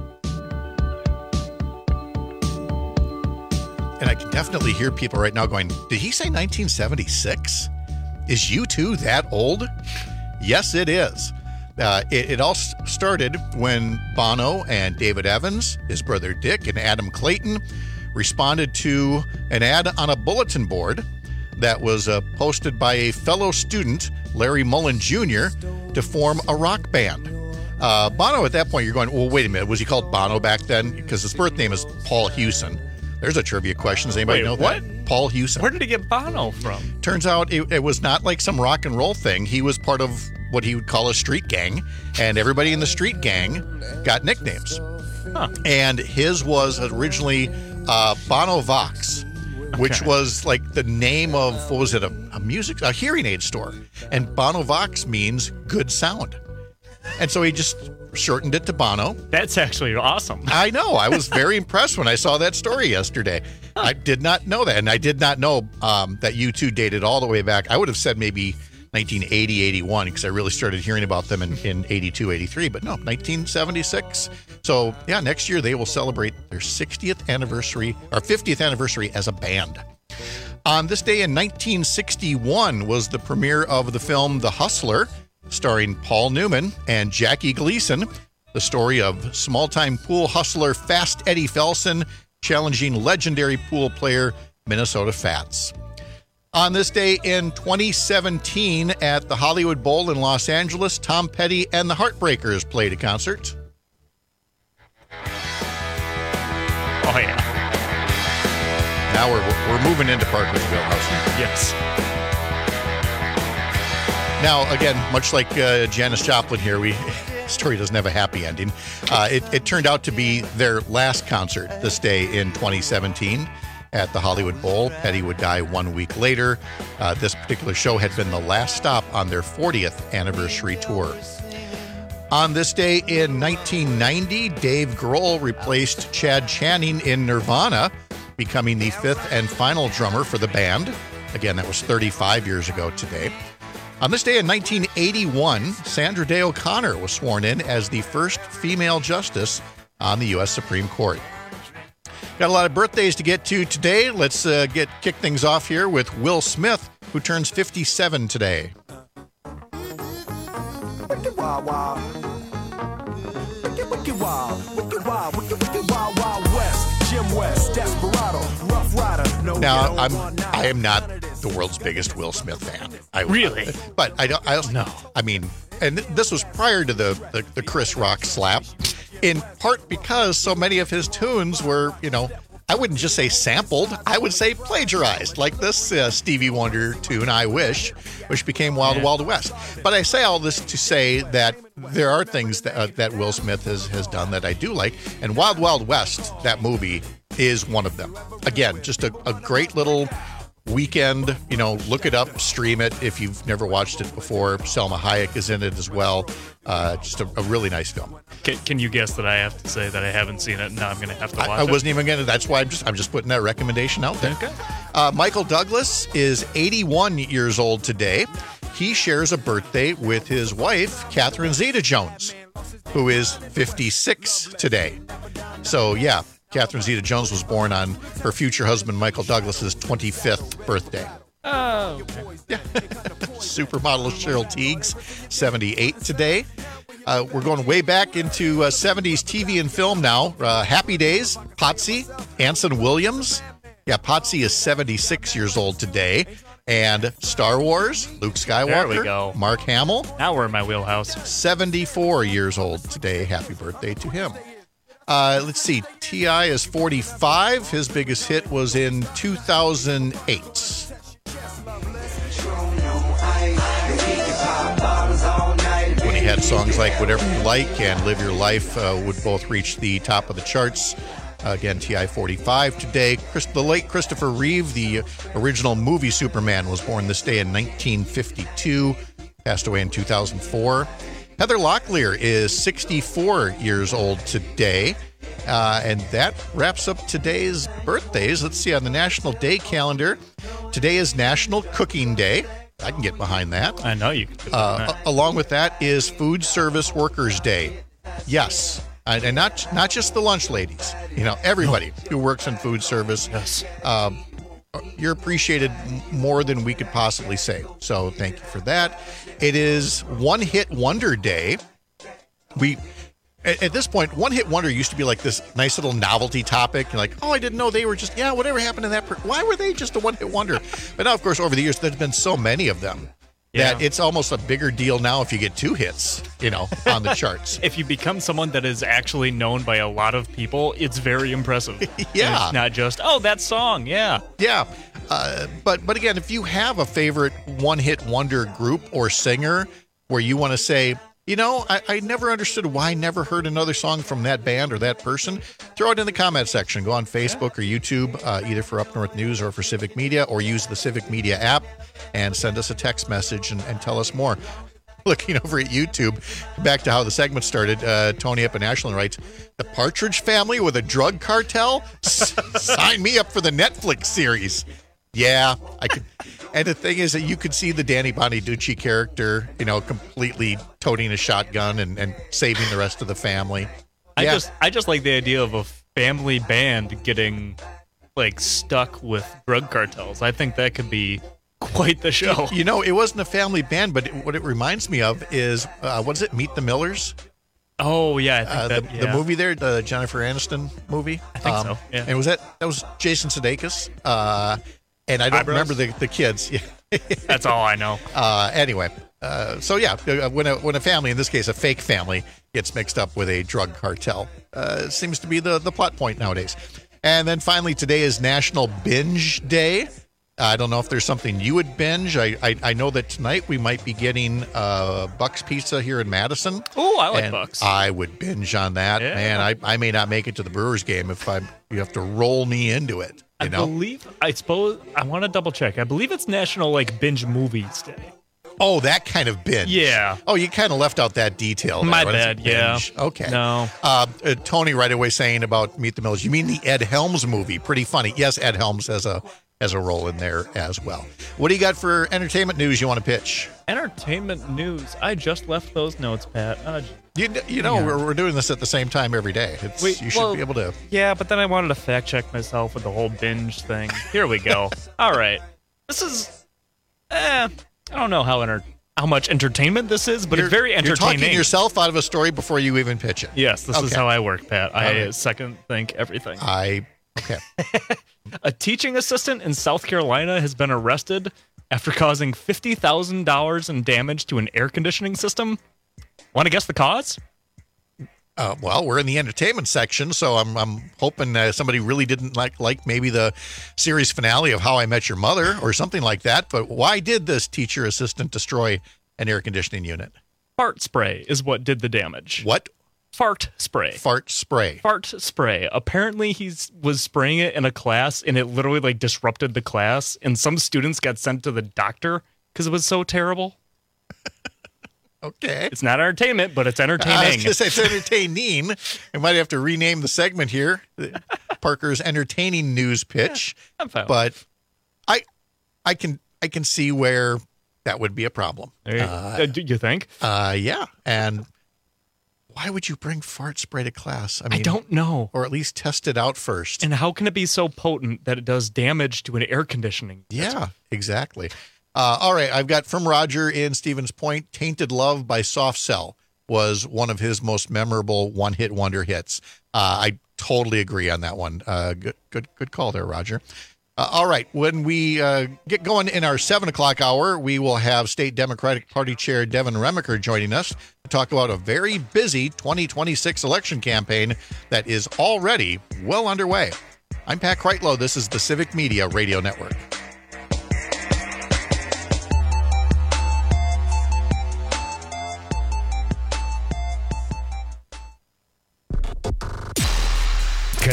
And I can definitely hear people right now going, did he say 1976? Is U2 that old? Yes, it is. It all started when Bono and David Evans, his brother Dick, and Adam Clayton responded to an ad on a bulletin board that was posted by a fellow student, Larry Mullen Jr., to form a rock band. Bono, at that point, you're going, well, wait a minute, was he called Bono back then? Because his birth name is Paul Hewson. There's a trivia question. Does anybody know what? That? Paul Hewson. Where did he get Bono from? Turns out it was not like some rock and roll thing. He was part of what he would call a street gang, and everybody in the street gang got nicknames. Huh. And his was originally Bono Vox, which was like the name of, what was it, a hearing aid store. And Bono Vox means good sound. And so he just shortened it to Bono. That's actually awesome. I know. I was very impressed when I saw that story yesterday. I did not know that. And I did not know that U2 dated all the way back. I would have said maybe 1980, 81, because I really started hearing about them in 82, 83. But no, 1976. So, yeah, next year they will celebrate their 60th anniversary, or 50th anniversary as a band. On this day in 1961 was the premiere of the film The Hustler, starring Paul Newman and Jackie Gleason, the story of small-time pool hustler Fast Eddie Felson challenging legendary pool player Minnesota Fats. On this day in 2017 at the Hollywood Bowl in Los Angeles, Tom Petty and the Heartbreakers played a concert. Oh, yeah. Now we're moving into Parker's wheelhouse here. Yes. Now, again, much like Janis Joplin here, story doesn't have a happy ending. It turned out to be their last concert this day in 2017 at the Hollywood Bowl. Petty would die 1 week later. This particular show had been the last stop on their 40th anniversary tour. On this day in 1990, Dave Grohl replaced Chad Channing in Nirvana, becoming the fifth and final drummer for the band. Again, that was 35 years ago today. On this day in 1981, Sandra Day O'Connor was sworn in as the first female justice on the U.S. Supreme Court. Got a lot of birthdays to get to today. Let's kick things off here with Will Smith, who turns 57 today. Now, I am not the world's biggest Will Smith fan. Really? But I don't know. I mean, and this was prior to the Chris Rock slap, in part because so many of his tunes were, I wouldn't just say sampled, I would say plagiarized, like this Stevie Wonder tune, I Wish, which became Wild Wild West. But I say all this to say that there are things that Will Smith has done that I do like, and Wild Wild West, that movie, is one of them. Again, just a great little weekend, look it up, stream it if you've never watched it before. Selma Hayek is in it as well. Just a really nice film. Can you guess that I have to say that I haven't seen it? Now I'm going to have to watch it. I wasn't even going to. That's why I'm just putting that recommendation out there. Okay. Michael Douglas is 81 years old today. He shares a birthday with his wife, Catherine Zeta-Jones, who is 56 today. So, yeah. Catherine Zeta-Jones was born on her future husband, Michael Douglas's 25th birthday. Oh. Yeah. Supermodel Cheryl Tiegs, 78 today. We're going way back into 70s TV and film now. Happy Days, Potsy, Anson Williams. Yeah, Potsy is 76 years old today. And Star Wars, Luke Skywalker. There we go. Mark Hamill. Now we're in my wheelhouse. 74 years old today. Happy birthday to him. Let's see. T.I. is 45. His biggest hit was in 2008. When he had songs like Whatever You Like and Live Your Life would both reach the top of the charts. Again, TI-45 today. The late Christopher Reeve, the original movie Superman, was born this day in 1952. Passed away in 2004. Heather Locklear is 64 years old today. And that wraps up today's birthdays. Let's see, on the National Day calendar, today is National Cooking Day. I can get behind that. I know you can get behind that. Along with that is Food Service Workers Day. Yes. And not just the lunch ladies, everybody who works in food service. Yes. You're appreciated more than we could possibly say. So thank you for that. It is One Hit Wonder Day. At this point, One Hit Wonder used to be like this nice little novelty topic. You're like, I didn't know they were just, whatever happened to that person? Why were they just a one hit wonder? But now, of course, over the years, there's been so many of them. That it's almost a bigger deal now if you get 2 hits, on the charts. If you become someone that is actually known by a lot of people, it's very impressive. Yeah. And it's not just, that song, yeah. Yeah. But again, if you have a favorite one-hit wonder group or singer where you want to say, I never understood why I never heard another song from that band or that person, throw it in the comment section. Go on Facebook or YouTube, either for Up North News or for Civic Media, or use the Civic Media app and send us a text message and tell us more. Looking over at YouTube, back to how the segment started, Tony up in Ashland writes, the Partridge Family with a drug cartel? Sign me up for the Netflix series. Yeah, I could. And the thing is that you could see the Danny Bonaducci character, completely toting a shotgun and saving the rest of the family. I just like the idea of a family band getting stuck with drug cartels. I think that could be quite the show. It wasn't a family band, but what it reminds me of is what is it? Meet the Millers. Oh yeah, I think the movie there, the Jennifer Aniston movie. I think so. Yeah. And that was Jason Sudeikis. And I don't remember the kids. That's all I know. Anyway, so yeah, when a family, in this case a fake family, gets mixed up with a drug cartel, seems to be the plot point nowadays. And then finally, today is National Binge Day. I don't know if there's something you would binge. I know that tonight we might be getting Buck's Pizza here in Madison. Oh, I like Buck's. I would binge on that. Yeah. Man, I may not make it to the Brewers game if you have to roll me into it. I want to double check. I believe it's National Binge Movies Day. Oh, that kind of binge. Yeah. Oh, you kind of left out that detail there. My bad, yeah. Okay. No. Tony right away saying about Meet the Millers. You mean the Ed Helms movie? Pretty funny. Yes, Ed Helms has a role in there as well. What do you got for entertainment news you want to pitch? Entertainment news. I just left those notes, Pat. We're doing this at the same time every day. You should be able to. Yeah, but then I wanted to fact check myself with the whole binge thing. Here we go. All right. This is, I don't know how much entertainment this is, but it's very entertaining. You're talking yourself out of a story before you even pitch it. Yes, this is how I work, Pat. I second think everything. Okay. A teaching assistant in South Carolina has been arrested after causing $50,000 in damage to an air conditioning system. Want to guess the cause? Well, we're in the entertainment section, so I'm hoping somebody really didn't like maybe the series finale of How I Met Your Mother or something like that. But why did this teacher assistant destroy an air conditioning unit? Fart spray is what did the damage. What? Fart spray. Fart spray. Fart spray. Apparently, he was spraying it in a class, and it literally disrupted the class. And some students got sent to the doctor because it was so terrible. Okay. It's not entertainment, but it's entertaining. It's entertaining. I might have to rename the segment here. Parker's entertaining news pitch. Yeah, I'm fine. But I can see where that would be a problem. Do you think? Yeah. And why would you bring fart spray to class? I don't know. Or at least test it out first. And how can it be so potent that it does damage to an air conditioning? Yeah, exactly. All right, I've got from Roger in Stevens Point, Tainted Love by Soft Cell was one of his most memorable one-hit wonder hits. I totally agree on that one. Good call there, Roger. All right, when we get going in our 7 o'clock hour, we will have State Democratic Party Chair Devin Remiker joining us to talk about a very busy 2026 election campaign that is already well underway. I'm Pat Kreitlow. This is the Civic Media Radio Network.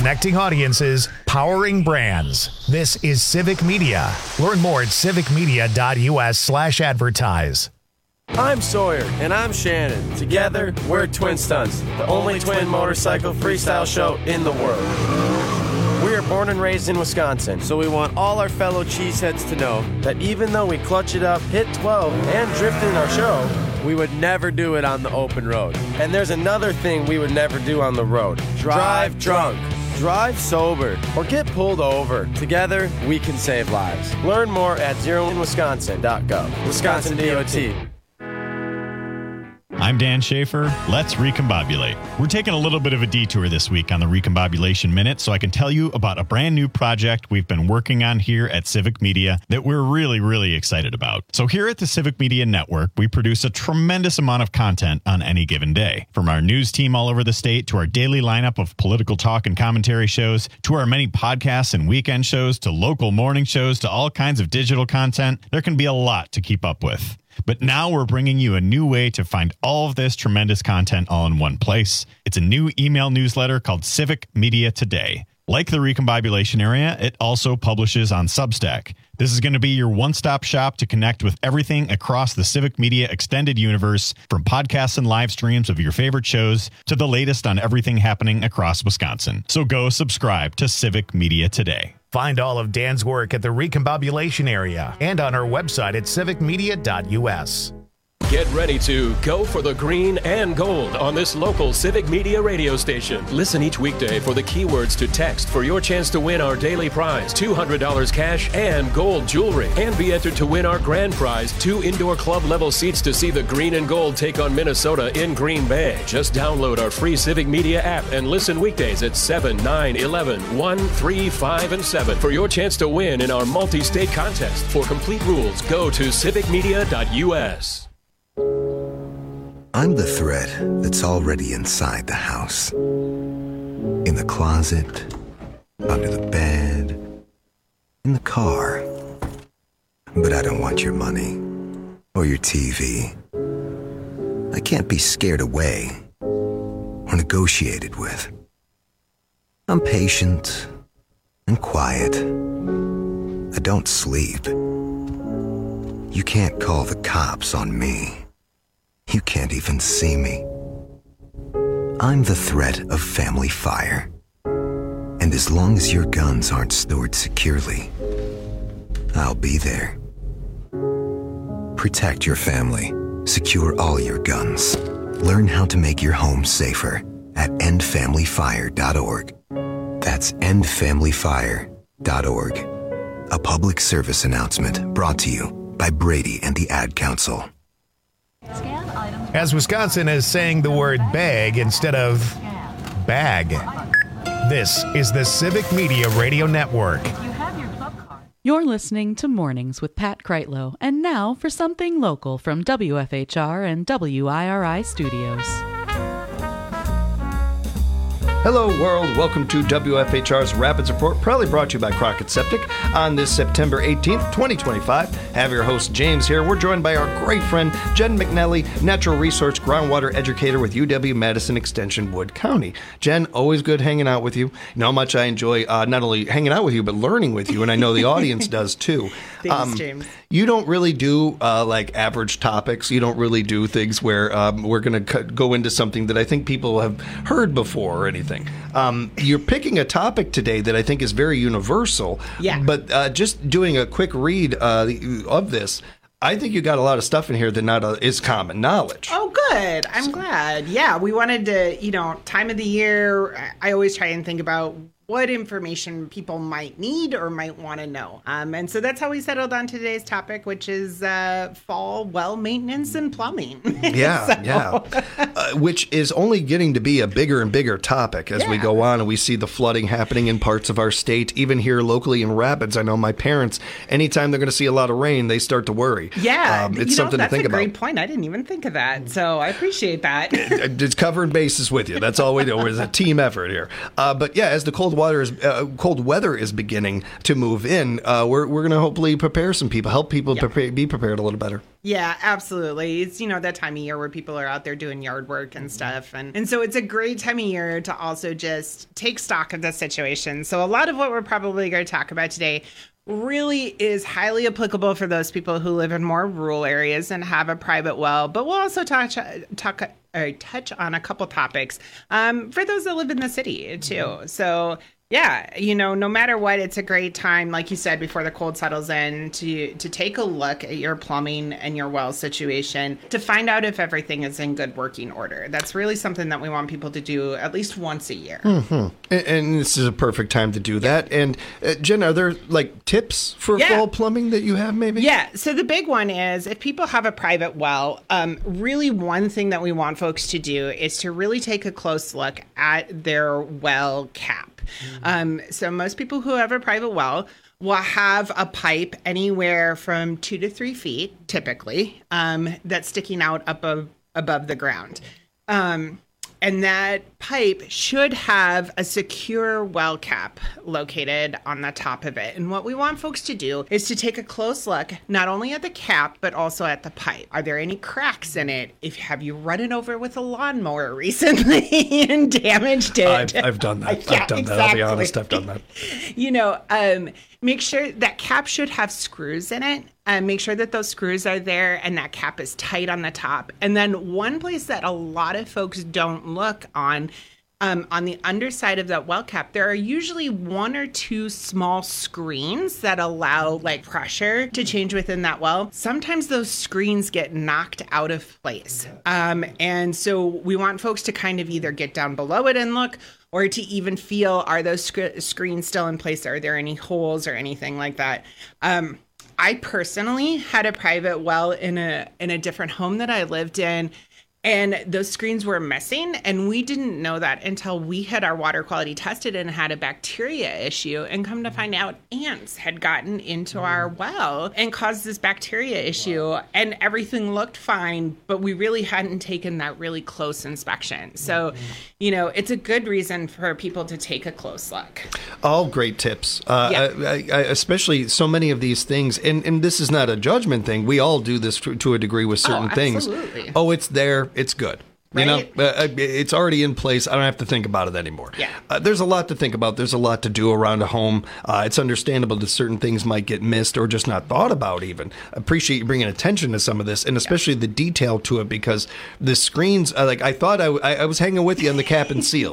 Connecting audiences, powering brands. This is Civic Media. Learn more at civicmedia.us/advertise. I'm Sawyer. And I'm Shannon. Together, we're Twin Stunts, the only twin motorcycle freestyle show in the world. We are born and raised in Wisconsin, so we want all our fellow cheeseheads to know that even though we clutch it up, hit 12, and drift in our show, we would never do it on the open road. And there's another thing we would never do on the road. Drive drunk. Drive sober or get pulled over. Together, we can save lives. Learn more at zeroinwisconsin.gov. Wisconsin DOT. I'm Dan Schaefer. Let's recombobulate. We're taking a little bit of a detour this week on the Recombobulation Minute, so I can tell you about a brand new project we've been working on here at Civic Media that we're really, really excited about. So here at the Civic Media Network, we produce a tremendous amount of content on any given day. From our news team all over the state, to our daily lineup of political talk and commentary shows, to our many podcasts and weekend shows, to local morning shows, to all kinds of digital content, there can be a lot to keep up with. But now we're bringing you a new way to find all of this tremendous content all in one place. It's a new email newsletter called Civic Media Today. Like the Recombobulation area, it also publishes on Substack. This is going to be your one-stop shop to connect with everything across the Civic Media extended universe, from podcasts and live streams of your favorite shows to the latest on everything happening across Wisconsin. So go subscribe to Civic Media Today. Find all of Dan's work at the Recombobulation area and on our website at civicmedia.us. Get ready to go for the green and gold on this local Civic Media radio station. Listen each weekday for the keywords to text for your chance to win our daily prize, $200 cash and gold jewelry. And be entered to win our grand prize, 2 indoor club level seats to see the green and gold take on Minnesota in Green Bay. Just download our free Civic Media app and listen weekdays at 7, 9, 11, 1, 3, 5, and 7 for your chance to win in our multi-state contest. For complete rules, go to civicmedia.us. I'm the thread that's already inside the house. In the closet, under the bed, in the car. But I don't want your money or your TV. I can't be scared away or negotiated with. I'm patient and quiet. I don't sleep. You can't call the cops on me. You can't even see me. I'm the threat of family fire. And as long as your guns aren't stored securely, I'll be there. Protect your family. Secure all your guns. Learn how to make your home safer at endfamilyfire.org. That's endfamilyfire.org. A public service announcement brought to you by Brady and the Ad Council. As Wisconsin is saying the word bag instead of bag. This is the Civic Media Radio Network. You're listening to Mornings with Pat Kreitlow, and now for something local from WFHR and WIRI Studios. Hello, world. Welcome to WFHR's Rapids Report, proudly brought to you by Crockett Septic on this September 18th, 2025. Have your host, James, here. We're joined by our great friend, Jen McNally, natural resource groundwater educator with UW-Madison Extension, Wood County. Jen, always good hanging out with you. You know how much I enjoy not only hanging out with you, but learning with you, and I know the audience does, too. Thanks, James. You don't really do, like, average topics. You don't really do things where we're going to go into something that I think people have heard before or anything. You're picking a topic today that I think is very universal. Yeah. But just doing a quick read of this, I think you got a lot of stuff in here that is common knowledge. Oh, good. I'm glad. Yeah, we wanted to, time of the year, I always try and think about what information people might need or might want to know. And so that's how we settled on today's topic, which is fall well maintenance and plumbing. Yeah. Which is only getting to be a bigger and bigger topic as we go on, and we see the flooding happening in parts of our state. Even here locally in Rapids, I know my parents, anytime they're going to see a lot of rain, they start to worry. Yeah. It's something to think about. That's a great point. I didn't even think of that. So I appreciate that. It's covering bases with you. That's all we do. It's a team effort here. But yeah, as the cold weather is beginning to move in, we're going to hopefully prepare some people, help people be prepared a little better. Yeah, absolutely. It's, that time of year where people are out there doing yard work and stuff. And so it's a great time of year to also just take stock of the situation. So a lot of what we're probably going to talk about today really is highly applicable for those people who live in more rural areas and have a private well. But we'll also touch on a couple topics for those that live in the city, too. So yeah, no matter what, it's a great time, like you said, before the cold settles in, to take a look at your plumbing and your well situation to find out if everything is in good working order. That's really something that we want people to do at least once a year. Mm-hmm. And this is a perfect time to do that. And Jen, are there tips for fall plumbing that you have maybe? Yeah. So the big one is if people have a private well, really one thing that we want folks to do is to really take a close look at their well cap. So most people who have a private well will have a pipe anywhere from 2 to 3 feet, typically, that's sticking out above the ground. And that pipe should have a secure well cap located on the top of it. And what we want folks to do is to take a close look, not only at the cap, but also at the pipe. Are there any cracks in it? Have you run it over with a lawnmower recently and damaged it? I've done that. Yeah, I've done that. I'll be honest, I've done that. Make sure that cap should have screws in it. Make sure that those screws are there and that cap is tight on the top. And then one place that a lot of folks don't look on the underside of that well cap, there are usually 1 or 2 small screens that allow pressure to change within that well. Sometimes those screens get knocked out of place. And so we want folks to kind of either get down below it and look, or to even feel, are those screens still in place? Are there any holes or anything like that? I personally had a private well in a different home that I lived in, and those screens were missing, and we didn't know that until we had our water quality tested and had a bacteria issue, and come to find out ants had gotten into our well and caused this bacteria issue, and everything looked fine, but we really hadn't taken that really close inspection. So, it's a good reason for people to take a close look. All great tips, especially so many of these things, and this is not a judgment thing. We all do this to a degree with certain things. Oh, it's there. It's good. Right? It's already in place. I don't have to think about it anymore. Yeah. There's a lot to think about. There's a lot to do around a home. It's understandable that certain things might get missed or just not thought about even. I appreciate you bringing attention to some of this, and especially the detail to it, because the screens, I thought I was hanging with you on the cap and seal.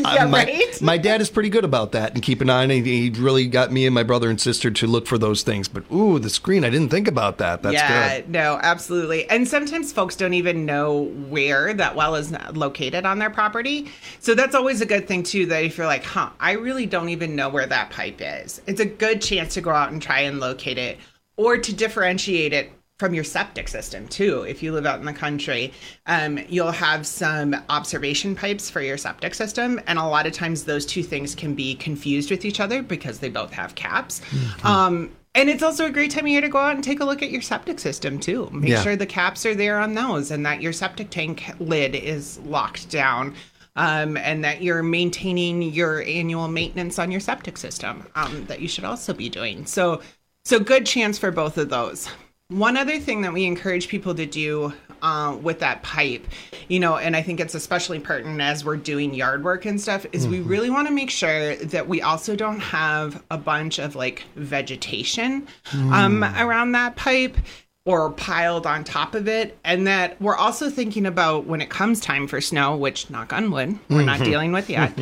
My dad is pretty good about that and keep an eye on it. He really got me and my brother and sister to look for those things. But, the screen, I didn't think about that. That's good. No, absolutely. And sometimes folks don't even know where that well is located on their property. So that's always a good thing too, that if you're like, I really don't even know where that pipe is, it's a good chance to go out and try and locate it, or to differentiate it from your septic system too. If you live out in the country, you'll have some observation pipes for your septic system, and a lot of times those two things can be confused with each other because they both have caps. Mm-hmm. And it's also a great time of year to go out and take a look at your septic system, too. Make sure the caps are there on those, and that your septic tank lid is locked down, and that you're maintaining your annual maintenance on your septic system that you should also be doing. So good chance for both of those. One other thing that we encourage people to do with that pipe, and I think it's especially pertinent as we're doing yard work and stuff, is we really want to make sure that we also don't have a bunch of vegetation around that pipe or piled on top of it. And that we're also thinking about, when it comes time for snow, which, knock on wood, we're not dealing with yet,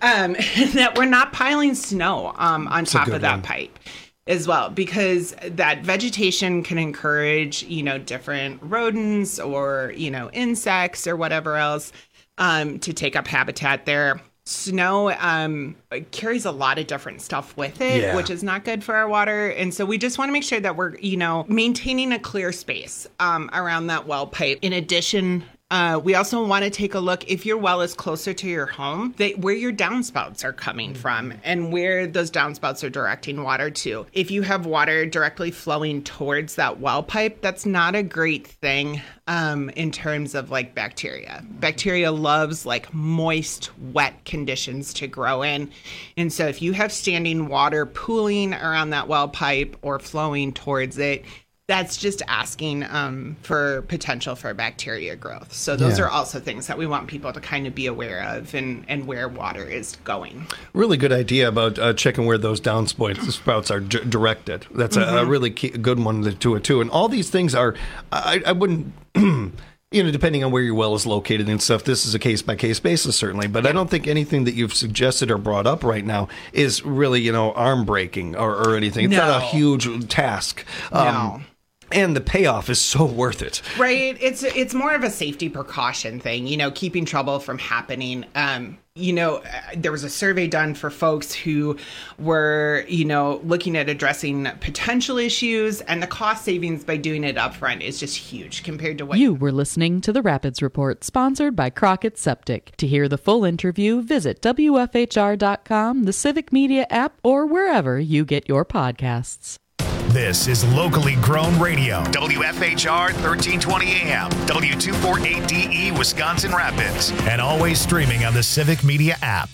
that we're not piling snow on top of that pipe as well, because that vegetation can encourage, different rodents or, insects or whatever else to take up habitat there. Snow carries a lot of different stuff with it, which is not good for our water. And so we just want to make sure that we're, maintaining a clear space around that well pipe. In addition, we also want to take a look, if your well is closer to your home, where your downspouts are coming from and where those downspouts are directing water to. If you have water directly flowing towards that well pipe, that's not a great thing in terms of bacteria. Bacteria loves moist, wet conditions to grow in. And so if you have standing water pooling around that well pipe or flowing towards it, that's just asking for potential for bacteria growth. So those are also things that we want people to kind of be aware of and where water is going. Really good idea about checking where those downspouts are directed. That's a really good one to it too. And all these things are, I wouldn't, depending on where your well is located and stuff, this is a case-by-case basis, certainly. But I don't think anything that you've suggested or brought up right now is really, arm-breaking or anything. It's not a huge task. No. And the payoff is so worth it. Right. It's more of a safety precaution thing, keeping trouble from happening. There was a survey done for folks who were, looking at addressing potential issues, and the cost savings by doing it upfront is just huge compared to what you were listening to the Rapids Report, sponsored by Crockett Septic. To hear the full interview, visit WFHR.com, the Civic Media app, or wherever you get your podcasts. This is locally grown radio. WFHR 1320 AM, W248DE, Wisconsin Rapids, and always streaming on the Civic Media app.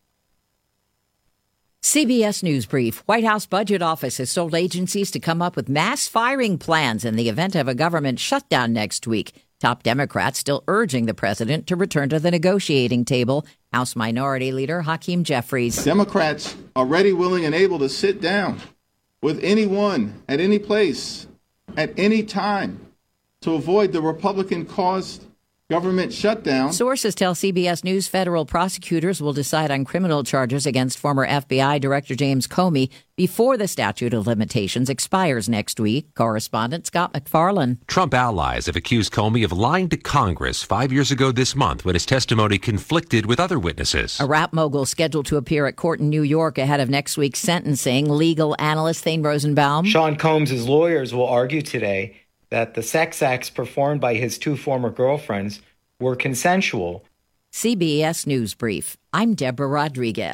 CBS News Brief. White House Budget Office has told agencies to come up with mass firing plans in the event of a government shutdown next week. Top Democrats still urging the president to return to the negotiating table. House Minority Leader Hakeem Jeffries. Democrats are ready, willing, and able to sit down with anyone, at any place, at any time, to avoid the Republican-caused government shutdown. Sources tell CBS News federal prosecutors will decide on criminal charges against former FBI Director James Comey before the statute of limitations expires next week. Correspondent Scott McFarlane. Trump allies have accused Comey of lying to Congress 5 years ago this month when his testimony conflicted with other witnesses. A rap mogul scheduled to appear at court in New York ahead of next week's sentencing. Legal analyst Thane Rosenbaum. Sean Combs' lawyers will argue today that the sex acts performed by his two former girlfriends were consensual. CBS News Brief. I'm Deborah Rodriguez.